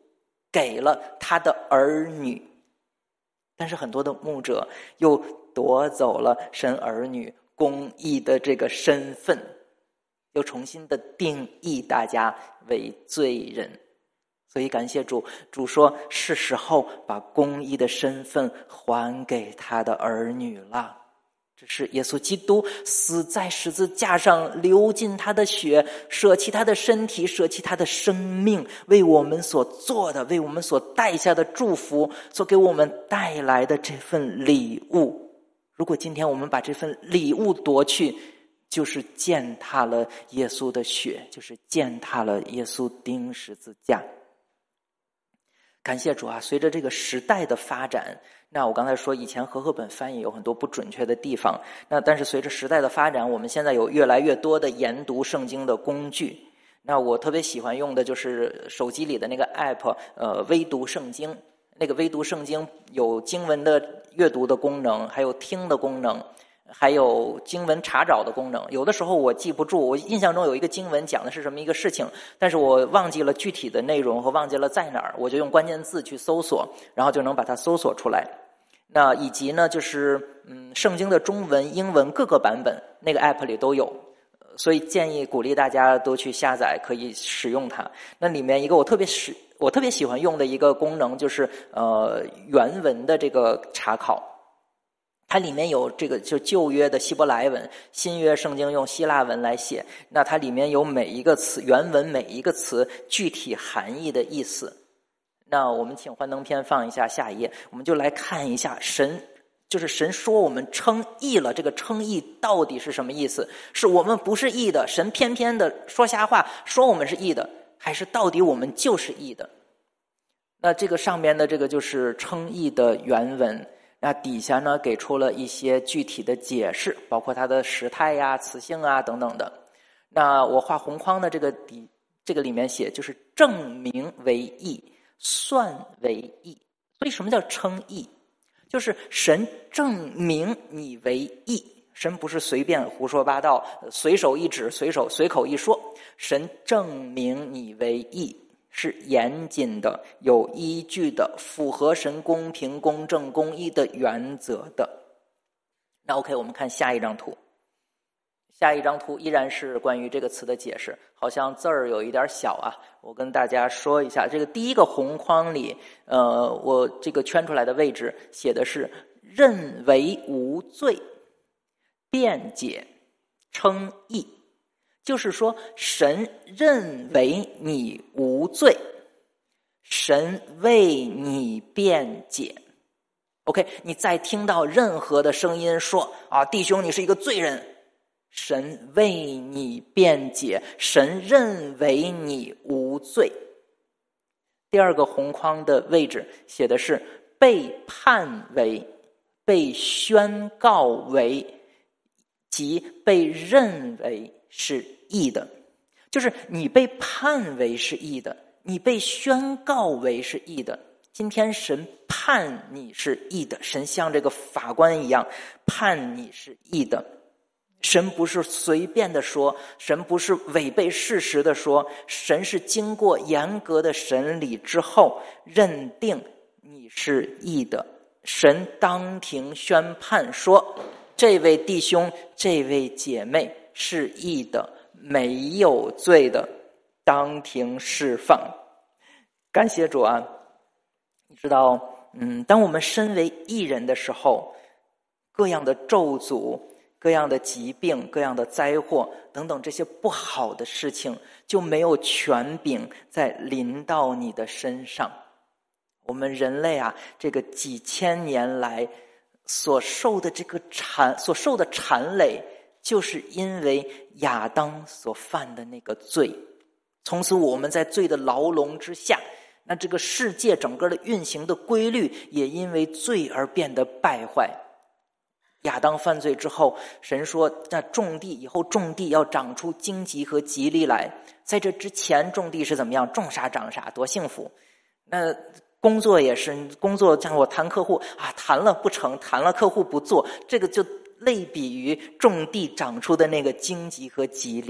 A: 给了他的儿女。但是很多的牧者又夺走了神儿女公义的这个身份，又重新的定义大家为罪人。所以感谢主，主说是时候把公义的身份还给他的儿女了。这是耶稣基督死在十字架上，流尽他的血，舍弃他的身体，舍弃他的生命，为我们所做的，为我们所带下的祝福，所给我们带来的这份礼物。如果今天我们把这份礼物夺去，就是践踏了耶稣的血，就是践踏了耶稣钉十字架。感谢主啊，随着这个时代的发展，那我刚才说以前和合本翻译有很多不准确的地方，那但是随着时代的发展，我们现在有越来越多的研读圣经的工具。那我特别喜欢用的就是手机里的那个 app， 呃，微读圣经。那个微读圣经有经文的阅读的功能，还有听的功能，还有经文查找的功能。有的时候我记不住，我印象中有一个经文讲的是什么一个事情，但是我忘记了具体的内容和忘记了在哪儿，我就用关键字去搜索，然后就能把它搜索出来。那以及呢，就是嗯，圣经的中文、英文各个版本，那个 app 里都有，所以建议鼓励大家都去下载，可以使用它。那里面一个我特别使我特别喜欢用的一个功能就是呃原文的这个查考。它里面有这个就旧约的希伯来文，新约圣经用希腊文来写，那它里面有每一个词原文每一个词具体含义的意思。那我们请幻灯片放一下下一页，我们就来看一下神就是神说我们称义了，这个称义到底是什么意思？是我们不是义的，神偏偏的说瞎话说我们是义的，还是到底我们就是义的？那这个上面的这个就是称义的原文，那底下呢给出了一些具体的解释，包括它的时态呀、词性啊等等的。那我画红框的这个底这个里面写就是证明为义，算为义。所以什么叫称义？就是神证明你为义，神不是随便胡说八道，随手一指，随手随口一说，神证明你为义，是严谨的、有依据的、符合神公平、公正、公义的原则的。那 OK， 我们看下一张图。下一张图依然是关于这个词的解释，好像字儿有一点小啊，我跟大家说一下。这个第一个红框里，呃，我这个圈出来的位置写的是认为无罪、辩解、称义，就是说神认为你无罪，神为你辩解。OK， 你再听到任何的声音说啊，弟兄你是一个罪人，神为你辩解，神认为你无罪。第二个红框的位置写的是被判为、被宣告为即被认为是义的，就是你被判为是义的，你被宣告为是义的。今天神判你是义的，神像这个法官一样判你是义的。神不是随便的说，神不是违背事实的说，神是经过严格的审理之后认定你是义的。神当庭宣判说，这位弟兄这位姐妹是义的，没有罪的，当庭释放。感谢主啊！你知道嗯，当我们身为义人的时候，各样的咒诅、各样的疾病、各样的灾祸等等这些不好的事情就没有权柄再临到你的身上。我们人类啊，这个几千年来所受的这个缠所受的缠累，就是因为亚当所犯的那个罪。从此我们在罪的牢笼之下，那这个世界整个的运行的规律也因为罪而变得败坏。亚当犯罪之后，神说那种地以后种地要长出荆棘和吉利来，在这之前种地是怎么样？种啥长啥，多幸福。那工作也是，工作像我谈客户啊，谈了不成，谈了客户不做，这个就类比于种地长出的那个荆棘和吉利。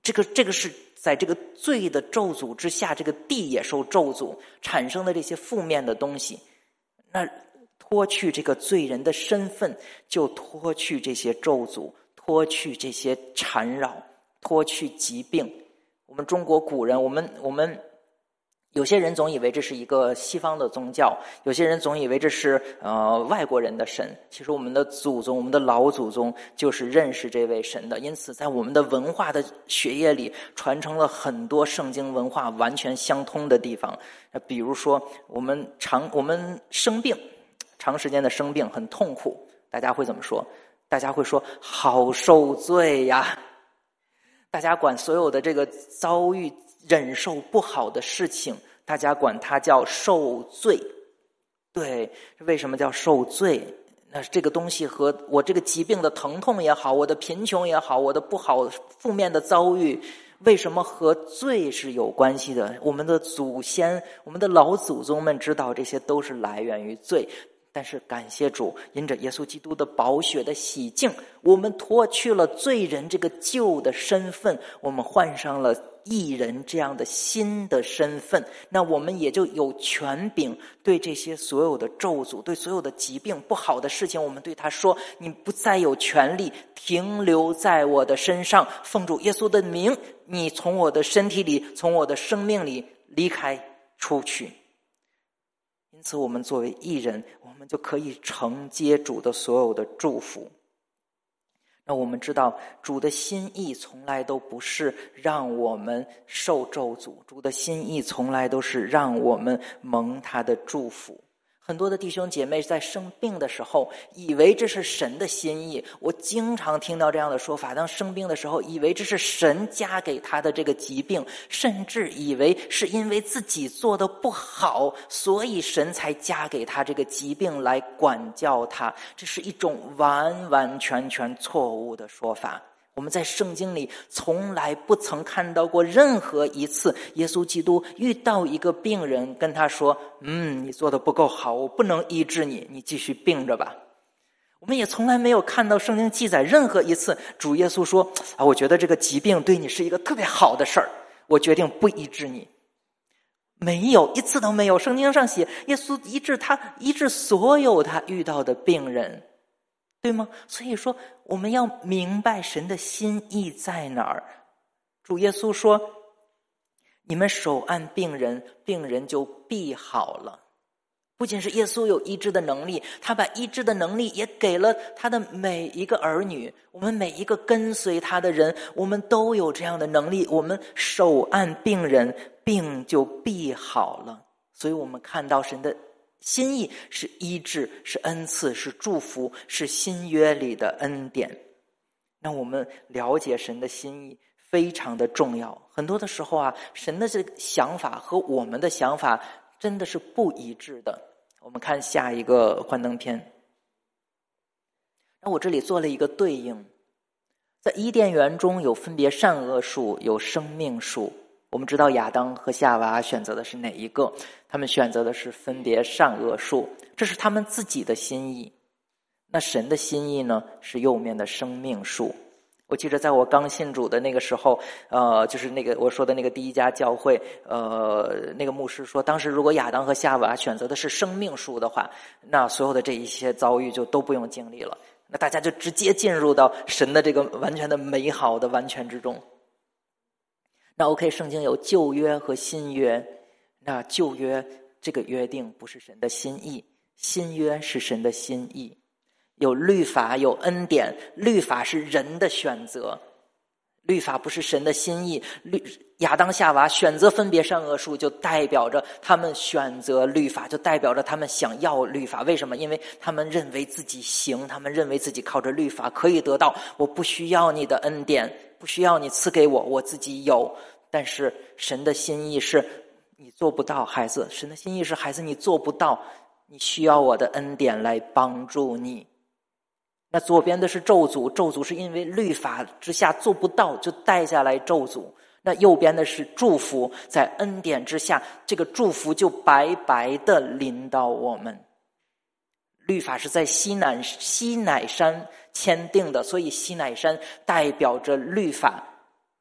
A: 这个这个是在这个罪的咒诅之下，这个地也受咒诅，产生的这些负面的东西。那脱去这个罪人的身份，就脱去这些咒诅，脱去这些缠绕，脱去疾病。我们中国古人，我们我们有些人总以为这是一个西方的宗教，有些人总以为这是呃外国人的神。其实我们的祖宗，我们的老祖宗就是认识这位神的，因此在我们的文化的血液里传承了很多圣经文化完全相通的地方。比如说我们长我们生病，长时间的生病很痛苦，大家会怎么说？大家会说好受罪呀。大家管所有的这个遭遇忍受不好的事情，大家管它叫受罪。对，为什么叫受罪？那这个东西和我这个疾病的疼痛也好，我的贫穷也好，我的不好负面的遭遇，为什么和罪是有关系的？我们的祖先，我们的老祖宗们知道这些都是来源于罪。但是感谢主，因着耶稣基督的宝血的洗净，我们脱去了罪人这个旧的身份，我们换上了义人这样的新的身份。那我们也就有权柄对这些所有的咒诅，对所有的疾病不好的事情，我们对他说，你不再有权利停留在我的身上，奉主耶稣的名，你从我的身体里，从我的生命里离开出去。因此我们作为义人，我们就可以承接主的所有的祝福。那我们知道主的心意从来都不是让我们受咒诅，主的心意从来都是让我们蒙他的祝福。很多的弟兄姐妹在生病的时候以为这是神的心意，我经常听到这样的说法，当生病的时候以为这是神加给他的这个疾病，甚至以为是因为自己做的不好，所以神才加给他这个疾病来管教他。这是一种完完全全错误的说法。我们在圣经里从来不曾看到过任何一次耶稣基督遇到一个病人跟他说，嗯，你做的不够好，我不能医治你，你继续病着吧。我们也从来没有看到圣经记载任何一次主耶稣说，啊，我觉得这个疾病对你是一个特别好的事儿，我决定不医治你。没有，一次都没有。圣经上写耶稣医治他医治所有他遇到的病人，对吗？所以说我们要明白神的心意在哪儿。主耶稣说，你们手按病人，病人就必好了。不仅是耶稣有医治的能力，他把医治的能力也给了他的每一个儿女，我们每一个跟随他的人，我们都有这样的能力。我们手按病人，病就必好了。所以我们看到神的心意是医治，是恩赐，是祝福，是新约里的恩典。那我们了解神的心意非常的重要。很多的时候啊，神的这个想法和我们的想法真的是不一致的。我们看下一个幻灯片。那我这里做了一个对应，在伊甸园中有分别善恶树，有生命树。我们知道亚当和夏娃选择的是哪一个？他们选择的是分别善恶树，这是他们自己的心意。那神的心意呢？是右面的生命树。我记得在我刚信主的那个时候，呃，就是那个我说的那个第一家教会，呃，那个牧师说，当时如果亚当和夏娃选择的是生命树的话，那所有的这一些遭遇就都不用经历了，那大家就直接进入到神的这个完全的美好的完全之中。那 OK， 圣经有旧约和新约，那旧约这个约定不是神的心意，新约是神的心意。有律法，有恩典，律法是人的选择，律法不是神的心意。律亚当夏娃选择分别善恶树，就代表着他们选择律法，就代表着他们想要律法。为什么？因为他们认为自己行，他们认为自己靠着律法可以得到，我不需要你的恩典，不需要你赐给我，我自己有。但是神的心意是你做不到，孩子，神的心意是孩子你做不到，你需要我的恩典来帮助你。那左边的是咒诅，咒诅是因为律法之下做不到，就带下来咒诅。那右边的是祝福，在恩典之下，这个祝福就白白的临到我们。律法是在西南西乃山签订的，所以西乃山代表着律法。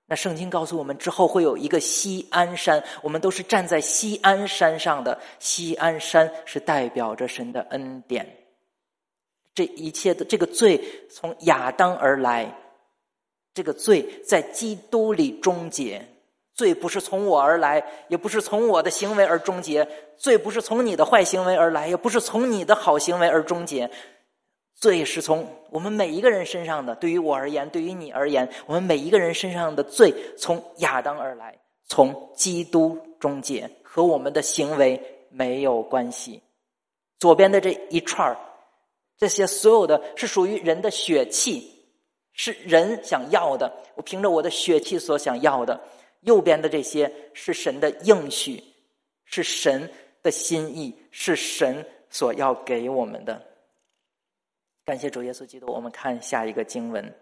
A: 那圣经告诉我们，之后会有一个锡安山，我们都是站在锡安山上的。锡安山是代表着神的恩典。这一切的这个罪从亚当而来，这个罪在基督里终结。罪不是从我而来，也不是从我的行为而终结，罪不是从你的坏行为而来，也不是从你的好行为而终结。罪是从我们每一个人身上的，对于我而言，对于你而言，我们每一个人身上的罪从亚当而来，从基督终结，和我们的行为没有关系。左边的这一串，这些所有的是属于人的血气，是人想要的，我凭着我的血气所想要的。右边的这些是神的应许，是神的心意，是神所要给我们的。感谢主耶稣基督。我们看下一个经文。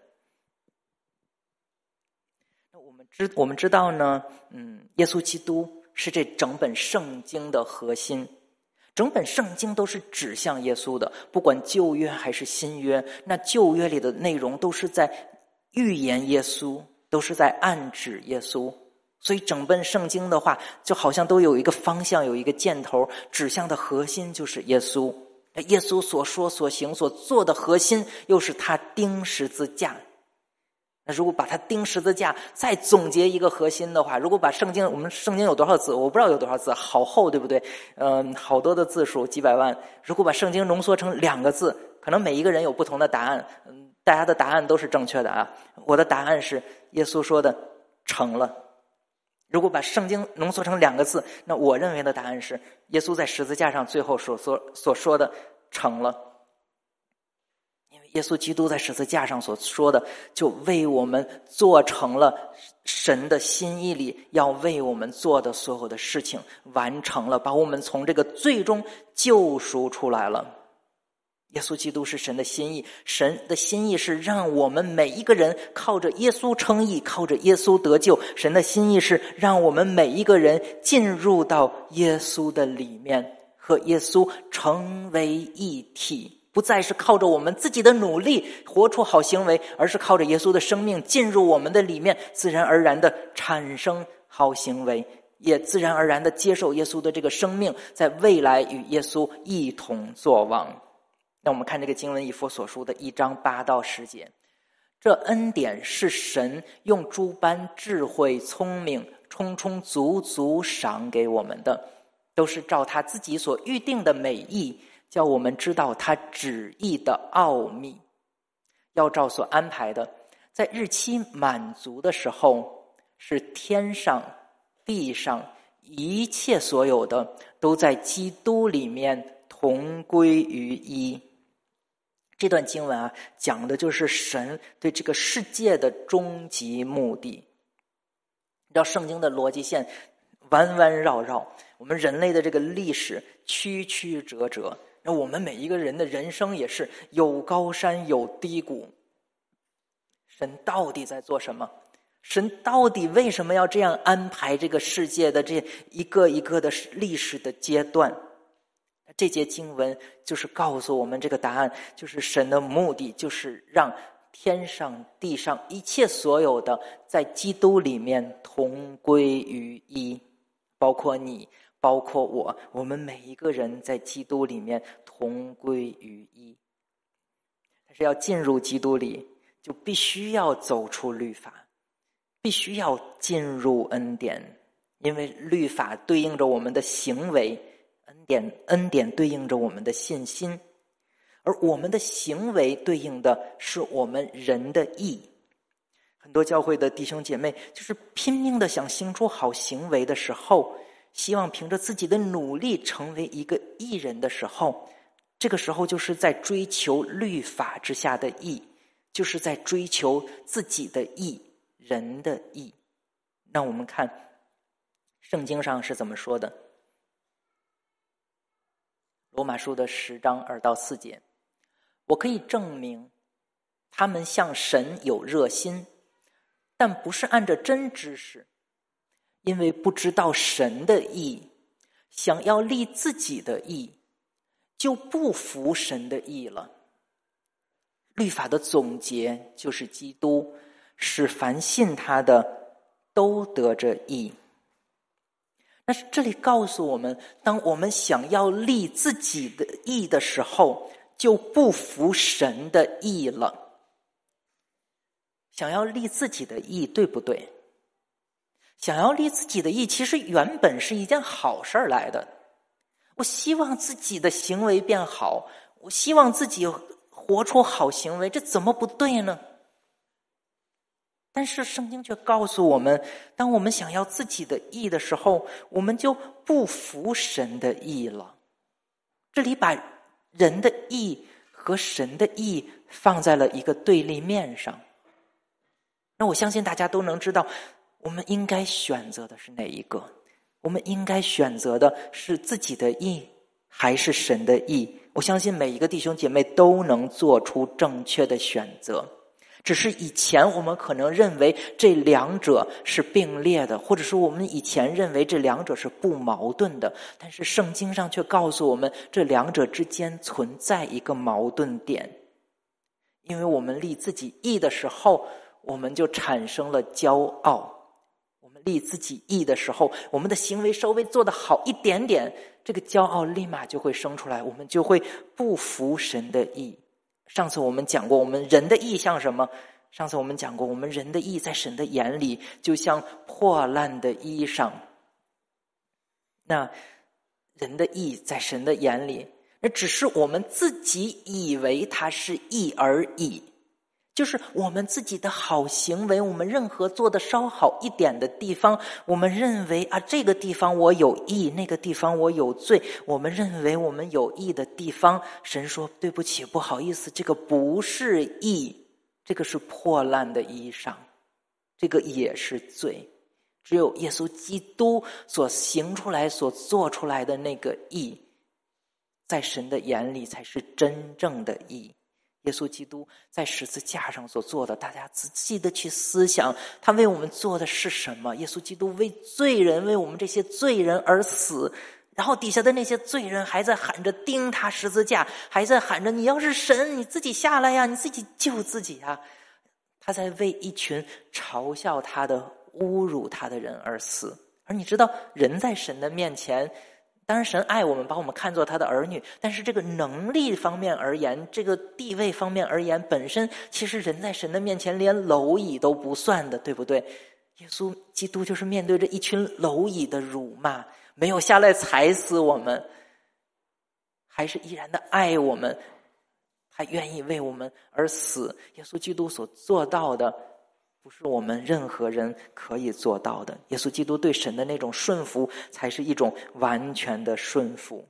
A: 那我们知我们知道呢，嗯，耶稣基督是这整本圣经的核心。整本圣经都是指向耶稣的，不管旧约还是新约，那旧约里的内容都是在预言耶稣，都是在暗指耶稣。所以整本圣经的话，就好像都有一个方向，有一个箭头，指向的核心就是耶稣。耶稣所说所行所做的核心又是他钉十字架。那如果把它钉十字架再总结一个核心的话，如果把圣经，我们圣经有多少字我不知道有多少字，好厚对不对？嗯，好多的字数，几百万。如果把圣经浓缩成两个字，可能每一个人有不同的答案，嗯，大家的答案都是正确的啊。我的答案是耶稣说的成了。如果把圣经浓缩成两个字，那我认为的答案是耶稣在十字架上最后所所所说的成了。因为耶稣基督在十字架上所说的，就为我们做成了神的心意里要为我们做的所有的事情，完成了，把我们从这个最终救赎出来了。耶稣基督是神的心意，神的心意是让我们每一个人靠着耶稣称义，靠着耶稣得救。神的心意是让我们每一个人进入到耶稣的里面，和耶稣成为一体，不再是靠着我们自己的努力活出好行为，而是靠着耶稣的生命进入我们的里面，自然而然的产生好行为，也自然而然的接受耶稣的这个生命，在未来与耶稣一同作王。那我们看这个经文以弗所书的一章八到十节，这恩典是神用诸般智慧聪明充充足足赏给我们的，都是照他自己所预定的美意，叫我们知道他旨意的奥秘，要照所安排的，在日期满足的时候，是天上地上一切所有的都在基督里面同归于一。这段经文啊，讲的就是神对这个世界的终极目的。你知道圣经的逻辑线弯弯绕绕，我们人类的这个历史曲曲折折，那我们每一个人的人生也是有高山有低谷。神到底在做什么？神到底为什么要这样安排这个世界的这一个一个的历史的阶段？这节经文就是告诉我们这个答案，就是神的目的就是让天上地上一切所有的在基督里面同归于一，包括你，包括我，我们每一个人在基督里面同归于一。但是要进入基督里，就必须要走出律法，必须要进入恩典，因为律法对应着我们的行为，恩典恩典对应着我们的信心，而我们的行为对应的是我们人的义。很多教会的弟兄姐妹就是拼命的想行出好行为的时候，希望凭着自己的努力成为一个义人的时候，这个时候就是在追求律法之下的义，就是在追求自己的义，人的义。那我们看圣经上是怎么说的。罗马书的十章二到四节，我可以证明他们向神有热心，但不是按着真知识，因为不知道神的义，想要立自己的义，就不服神的义了。律法的总结就是基督，使凡信他的都得着义。但是这里告诉我们，当我们想要立自己的义的时候，就不服神的义了。想要立自己的义，对不对？想要立自己的义，其实原本是一件好事来的。我希望自己的行为变好，我希望自己活出好行为，这怎么不对呢？但是圣经却告诉我们，当我们想要自己的义的时候，我们就不服神的义了。这里把人的义和神的义放在了一个对立面上。那我相信大家都能知道，我们应该选择的是哪一个？我们应该选择的是自己的义还是神的义？我相信每一个弟兄姐妹都能做出正确的选择。只是以前我们可能认为这两者是并列的，或者说我们以前认为这两者是不矛盾的，但是圣经上却告诉我们，这两者之间存在一个矛盾点。因为我们立自己义的时候，我们就产生了骄傲。我们立自己义的时候，我们的行为稍微做得好一点点，这个骄傲立马就会生出来，我们就会不服神的义。上次我们讲过，我们人的义像什么？上次我们讲过，我们人的义在神的眼里就像破烂的衣裳。那人的义在神的眼里，那只是我们自己以为它是义而已。就是我们自己的好行为，我们任何做的稍好一点的地方，我们认为啊，这个地方我有义，那个地方我有罪。我们认为我们有义的地方，神说对不起，不好意思，这个不是义，这个是破烂的衣裳，这个也是罪。只有耶稣基督所行出来、所做出来的那个义，在神的眼里才是真正的义。耶稣基督在十字架上所做的，大家仔细的去思想，他为我们做的是什么？耶稣基督为罪人，为我们这些罪人而死，然后底下的那些罪人还在喊着钉他十字架，还在喊着你要是神，你自己下来呀，你自己救自己啊。他在为一群嘲笑他的、侮辱他的人而死。而你知道，人在神的面前，当然神爱我们，把我们看作他的儿女，但是这个能力方面而言，这个地位方面而言，本身其实人在神的面前连蝼蚁都不算的，对不对？耶稣基督就是面对着一群蝼蚁的辱骂，没有下来踩死我们，还是依然的爱我们，他愿意为我们而死。耶稣基督所做到的不是我们任何人可以做到的，耶稣基督对神的那种顺服才是一种完全的顺服。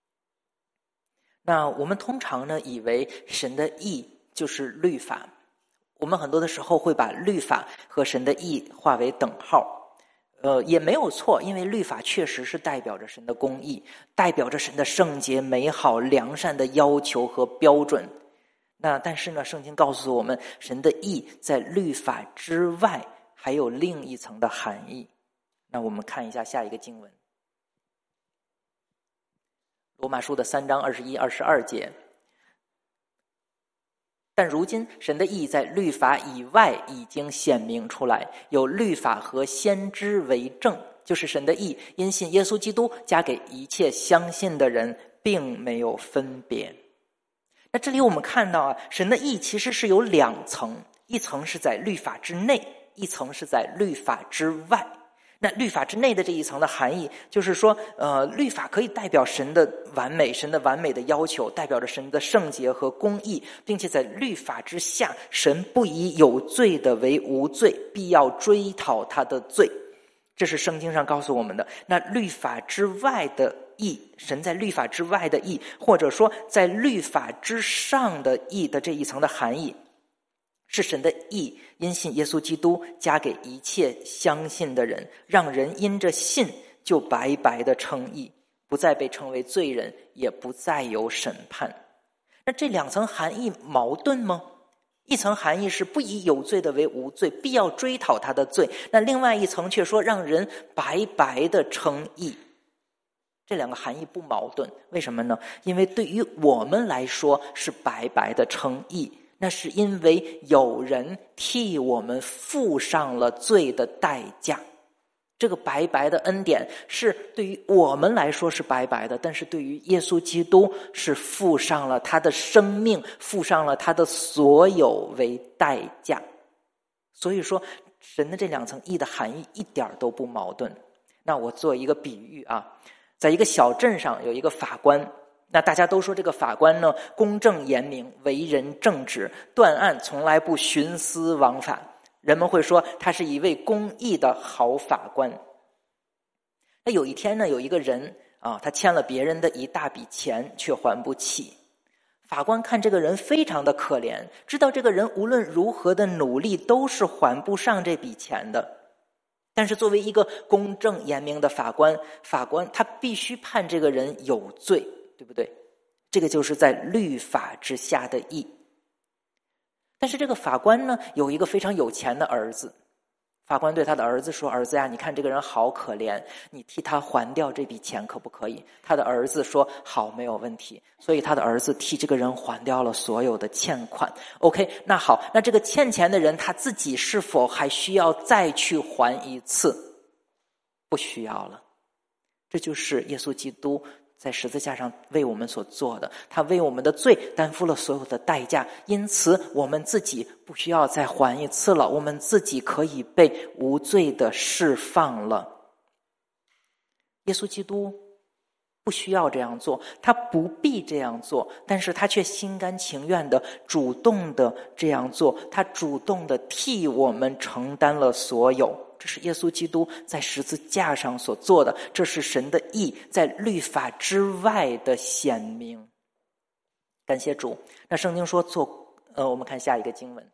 A: 那我们通常呢，以为神的义就是律法，我们很多的时候会把律法和神的义划为等号。呃，也没有错，因为律法确实是代表着神的公义，代表着神的圣洁、美好、良善的要求和标准。那但是呢，圣经告诉我们，神的义在律法之外还有另一层的含义。那我们看一下下一个经文，罗马书的三章二十一、二十二节。但如今神的义在律法以外已经显明出来，有律法和先知为证，就是神的义因信耶稣基督加给一切相信的人，并没有分别。那这里我们看到啊，神的义其实是有两层，一层是在律法之内，一层是在律法之外。那律法之内的这一层的含义，就是说，呃，律法可以代表神的完美，神的完美的要求，代表着神的圣洁和公义，并且在律法之下，神不以有罪的为无罪，必要追讨他的罪。这是圣经上告诉我们的。那律法之外的义，神在律法之外的义，或者说在律法之上的义的这一层的含义，是神的义因信耶稣基督加给一切相信的人，让人因着信就白白的称义，不再被称为罪人，也不再有审判。那这两层含义矛盾吗？一层含义是不以有罪的为无罪，必要追讨他的罪，那另外一层却说让人白白的称义。这两个含义不矛盾，为什么呢？因为对于我们来说是白白的称义， 那是因为有人替我们付上了罪的代价。这个白白的恩典是对于我们来说是白白的，但是对于耶稣基督是付上了他的生命，付上了他的所有为代价。所以说神的这两层义的含义一点都不矛盾。那我做一个比喻啊，在一个小镇上有一个法官，那大家都说这个法官呢公正严明，为人正直，断案从来不徇私枉法，人们会说他是一位公义的好法官。那有一天呢，有一个人啊，他欠了别人的一大笔钱却还不起。法官看这个人非常的可怜，知道这个人无论如何的努力都是还不上这笔钱的。但是作为一个公正严明的法官，法官他必须判这个人有罪，对不对？这个就是在律法之下的义。但是这个法官呢，有一个非常有钱的儿子。法官对他的儿子说：“儿子呀，你看这个人好可怜，你替他还掉这笔钱可不可以？”他的儿子说：“好，没有问题。”所以他的儿子替这个人还掉了所有的欠款。OK， 那好，那这个欠钱的人他自己是否还需要再去还一次？不需要了。这就是耶稣基督在十字架上为我们所做的，他为我们的罪担负了所有的代价，因此我们自己不需要再还一次了，我们自己可以被无罪的释放了。耶稣基督不需要这样做，他不必这样做，但是他却心甘情愿的主动的这样做，他主动的替我们承担了所有。这是耶稣基督在十字架上所做的，这是神的义在律法之外的显明。感谢主。那圣经说做呃，我们看下一个经文。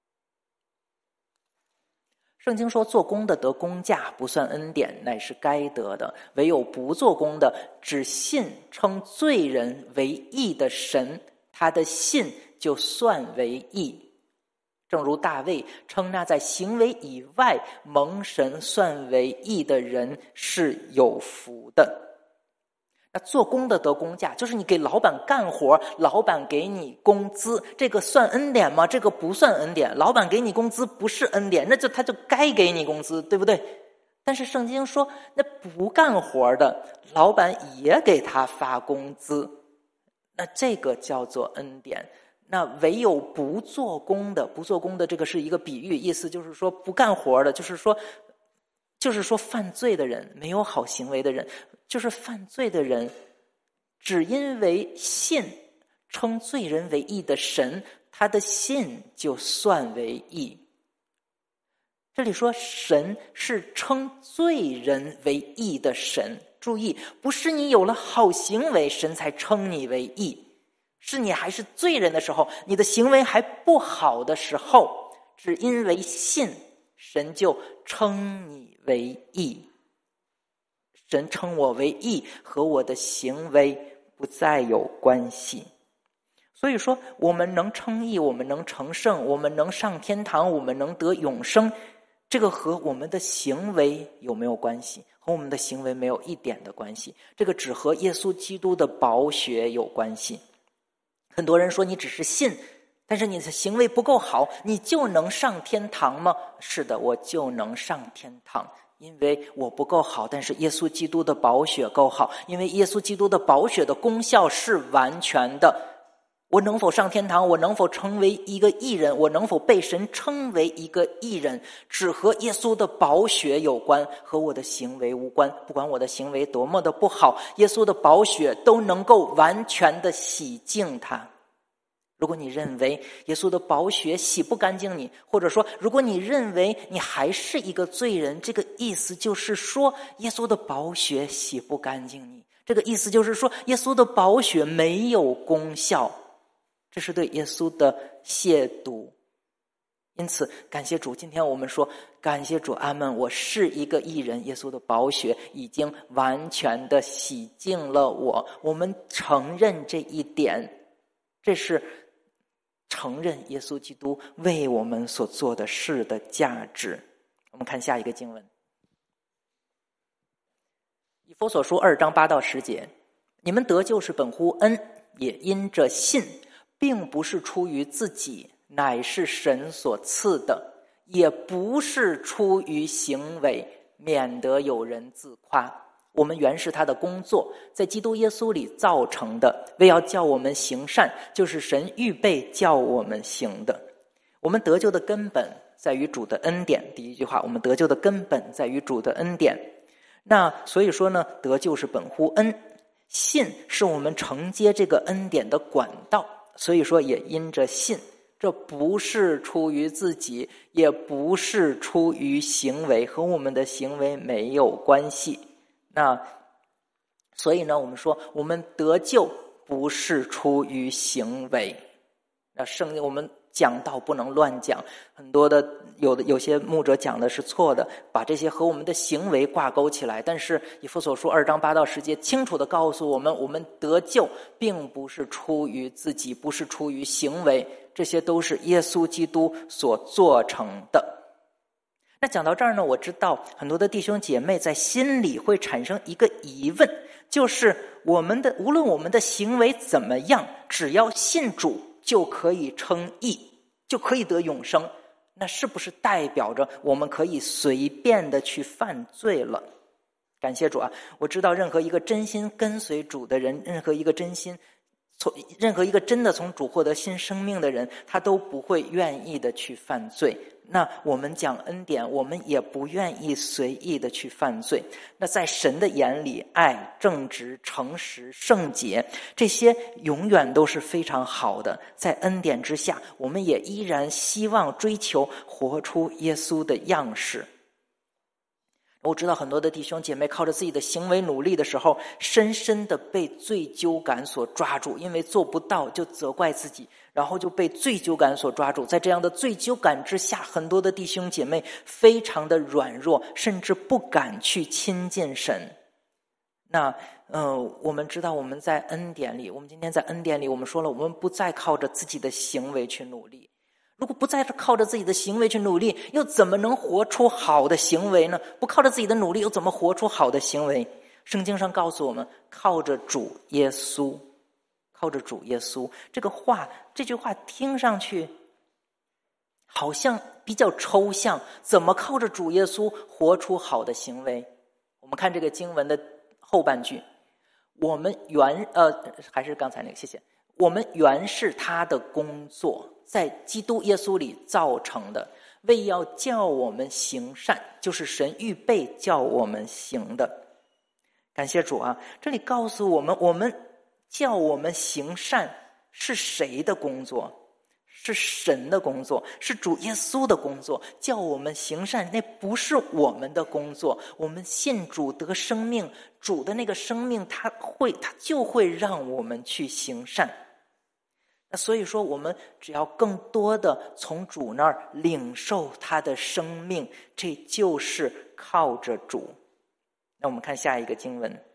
A: 圣经说做工的得工价，不算恩典，乃是该得的；唯有不做工的，只信称罪人为义的神，他的信就算为义。正如大卫称那在行为以外蒙神算为义的人是有福的。那做工的得工价，就是你给老板干活，老板给你工资，这个算恩典吗？这个不算恩典。老板给你工资不是恩典，那就他就该给你工资，对不对？但是圣经说那不干活的老板也给他发工资，那这个叫做恩典。那唯有不做工的，不做工的这个是一个比喻，意思就是说不干活的，就是说就是说犯罪的人，没有好行为的人，就是犯罪的人，只因为信称罪人为义的神，他的信就算为义。这里说神是称罪人为义的神，注意，不是你有了好行为神才称你为义，是你还是罪人的时候，你的行为还不好的时候，只因为信，神就称你为义。神称我为义和我的行为不再有关系。所以说我们能称义，我们能成圣，我们能上天堂，我们能得永生，这个和我们的行为有没有关系？和我们的行为没有一点的关系，这个只和耶稣基督的宝血有关系。很多人说你只是信，但是你的行为不够好，你就能上天堂吗？是的，我就能上天堂，因为我不够好，但是耶稣基督的宝血够好，因为耶稣基督的宝血的功效是完全的。我能否上天堂，我能否成为一个义人，我能否被神称为一个义人，只和耶稣的宝血有关，和我的行为无关。不管我的行为多么的不好，耶稣的宝血都能够完全的洗净它。如果你认为耶稣的宝血洗不干净你，或者说如果你认为你还是一个罪人，这个意思就是说耶稣的宝血洗不干净你，这个意思就是说耶稣的宝血没有功效，这是对耶稣的亵渎。因此感谢主，今天我们说感谢主，阿们，我是一个义人，耶稣的宝血已经完全的洗净了我。我们承认这一点，这是承认耶稣基督为我们所做的事的价值。我们看下一个经文，以弗所书二章八到十节，你们得救是本乎恩，也因着信，并不是出于自己， 乃是神所赐的，也不是出于行为，免得有人自夸。我们原是他的工作，在基督耶稣里造成的，为要叫我们行善，就是神预备叫我们行的。我们得救的根本在于主的恩典。第一句话，我们得救的根本在于主的恩典。那所以说呢，得救是本乎恩，信是我们承接这个恩典的管道，所以说也因着信。这不是出于自己，也不是出于行为，和我们的行为没有关系。那所以呢，我们说我们得救不是出于行为。那圣经我们讲道不能乱讲，很多的有的有些牧者讲的是错的，把这些和我们的行为挂钩起来。但是以弗所书二章八到十节清楚地告诉我们，我们得救并不是出于自己，不是出于行为，这些都是耶稣基督所做成的。那讲到这儿呢，我知道很多的弟兄姐妹在心里会产生一个疑问，就是我们的无论我们的行为怎么样，只要信主就可以称义，就可以得永生，那是不是代表着我们可以随便的去犯罪了？感谢主啊，我知道任何一个真心跟随主的人，任何一个真心从任何一个真的从主获得新生命的人，他都不会愿意的去犯罪。那我们讲恩典，我们也不愿意随意的去犯罪。那在神的眼里，爱、正直、诚实、圣洁，这些永远都是非常好的。在恩典之下，我们也依然希望追求活出耶稣的样式。我知道很多的弟兄姐妹靠着自己的行为努力的时候，深深的被罪疚感所抓住，因为做不到就责怪自己，然后就被罪疚感所抓住。在这样的罪疚感之下，很多的弟兄姐妹非常的软弱，甚至不敢去亲近神。那呃，我们知道我们在恩典里，我们今天在恩典里，我们说了，我们不再靠着自己的行为去努力。如果不再靠着自己的行为去努力，又怎么能活出好的行为呢？不靠着自己的努力，又怎么活出好的行为？圣经上告诉我们，靠着主耶稣，靠着主耶稣。这个话，这句话听上去好像比较抽象，怎么靠着主耶稣活出好的行为？我们看这个经文的后半句，我们原呃还是刚才那个，谢谢。我们原是他的工作，在基督耶稣里造成的，为要叫我们行善，就是神预备叫我们行的。感谢主啊！这里告诉我们，我们叫我们行善是谁的工作？是神的工作，是主耶稣的工作。叫我们行善，那不是我们的工作。我们信主得生命，主的那个生命，他会，他就会让我们去行善。那所以说，我们只要更多的从主那儿领受他的生命，这就是靠着主。那我们看下一个经文，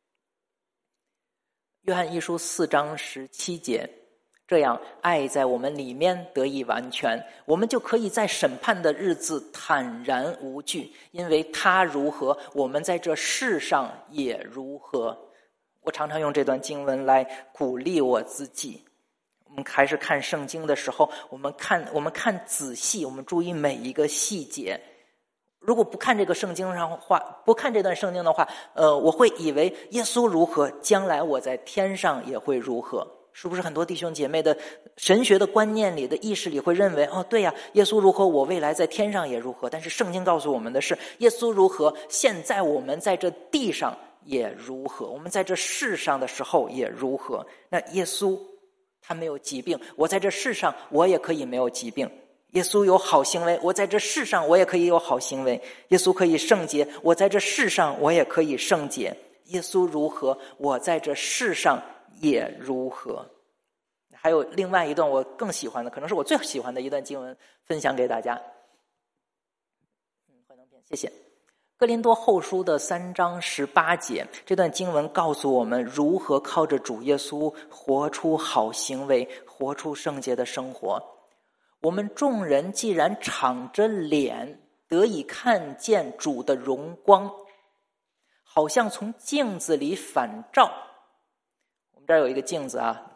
A: 约翰一书四章十七节，这样爱在我们里面得以完全，我们就可以在审判的日子坦然无惧，因为他如何，我们在这世上也如何。我常常用这段经文来鼓励我自己。我们还是看圣经的时候，我们看我们看仔细，我们注意每一个细节。如果不看这个圣经上话，不看这段圣经的话，呃，我会以为耶稣如何，将来我在天上也会如何。是不是很多弟兄姐妹的神学的观念里的意识里会认为，哦，对呀，耶稣如何，我未来在天上也如何。但是圣经告诉我们的是，耶稣如何，现在我们在这地上也如何，我们在这世上的时候也如何。那耶稣他没有疾病，我在这世上我也可以没有疾病。耶稣有好行为，我在这世上我也可以有好行为。耶稣可以圣洁，我在这世上我也可以圣洁。耶稣如何，我在这世上也如何。还有另外一段我更喜欢的，可能是我最喜欢的一段经文，分享给大家。嗯，幻灯片，谢谢。哥林多后书的三章十八节，这段经文告诉我们如何靠着主耶稣活出好行为，活出圣洁的生活。我们众人既然敞着脸得以看见主的荣光，好像从镜子里反照。我们这儿有一个镜子啊，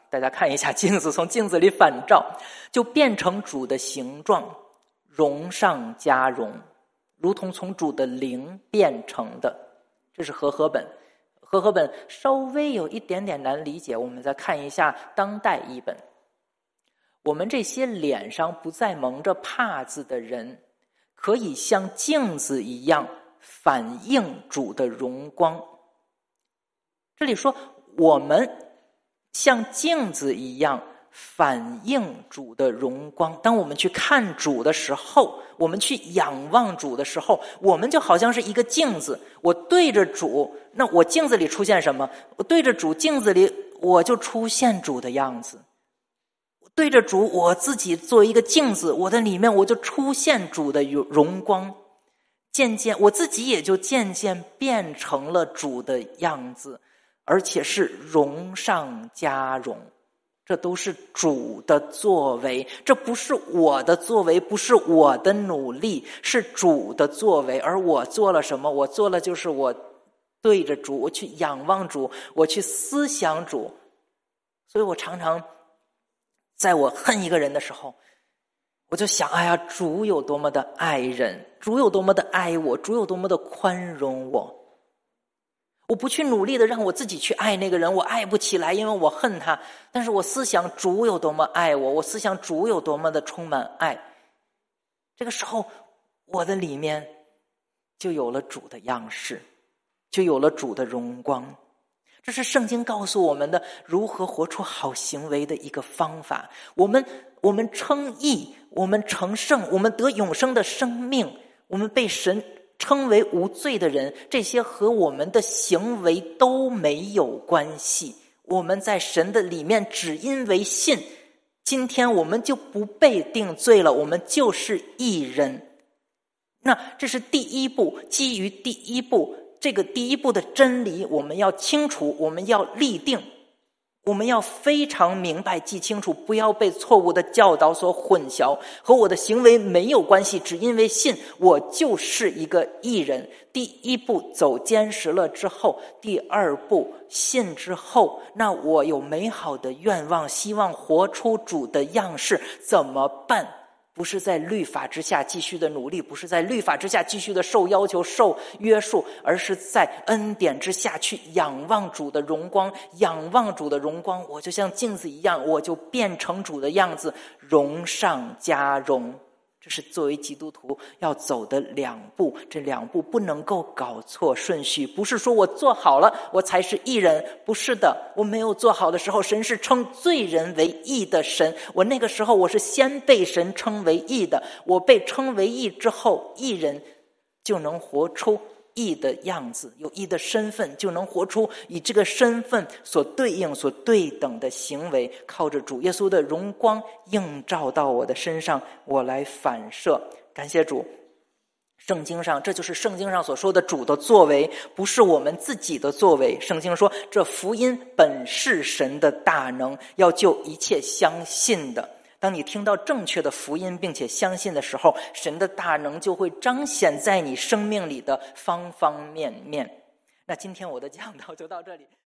A: 大家看一下镜子，从镜子里反照，就变成主的形状，荣上加荣，如同从主的灵变成的。这是和合本。和合本稍微有一点点难理解，我们再看一下当代译本。我们这些脸上不再蒙着帕子的人，可以像镜子一样反映主的荣光。这里说我们像镜子一样反映主的荣光。当我们去看主的时候，我们去仰望主的时候，我们就好像是一个镜子。我对着主，那我镜子里出现什么？我对着主，镜子里我就出现主的样子。对着主，我自己作为一个镜子，我的里面我就出现主的荣光。渐渐我自己也就渐渐变成了主的样子，而且是荣上加荣。这都是主的作为，这不是我的作为，不是我的努力，是主的作为。而我做了什么？我做了就是我对着主，我去仰望主，我去思想主。所以我常常在我恨一个人的时候，我就想，哎呀，主有多么的爱人，主有多么的爱我，主有多么的宽容我。我不去努力的让我自己去爱那个人，我爱不起来，因为我恨他。但是我思想主有多么爱我，我思想主有多么的充满爱。这个时候，我的里面就有了主的样式，就有了主的荣光。这是圣经告诉我们的如何活出好行为的一个方法。我们我们称义，我们成圣，我们得永生的生命，我们被神称为无罪的人，这些和我们的行为都没有关系。我们在神的里面只因为信，今天我们就不被定罪了，我们就是义人。那这是第一步，基于第一步，这个第一步的真理我们要清楚，我们要立定，我们要非常明白记清楚，不要被错误的教导所混淆。和我的行为没有关系，只因为信，我就是一个义人。第一步走坚实了之后，第二步信之后，那我有美好的愿望，希望活出主的样式，怎么办？不是在律法之下继续的努力，不是在律法之下继续的受要求、受约束，而是在恩典之下去仰望主的荣光。仰望主的荣光，我就像镜子一样，我就变成主的样子，荣上加荣。这是作为基督徒要走的两步，这两步不能够搞错顺序。不是说我做好了我才是义人，不是的，我没有做好的时候，神是称罪人为义的神，我那个时候我是先被神称为义的，我被称为义之后，义人就能活出义的样子，有义的身份，就能活出以这个身份所对应所对等的行为，靠着主耶稣的荣光映照到我的身上，我来反射。感谢主，圣经上这就是圣经上所说的主的作为，不是我们自己的作为。圣经说这福音本是神的大能，要救一切相信的。当你听到正确的福音并且相信的时候，神的大能就会彰显在你生命里的方方面面。那今天我的讲道就到这里。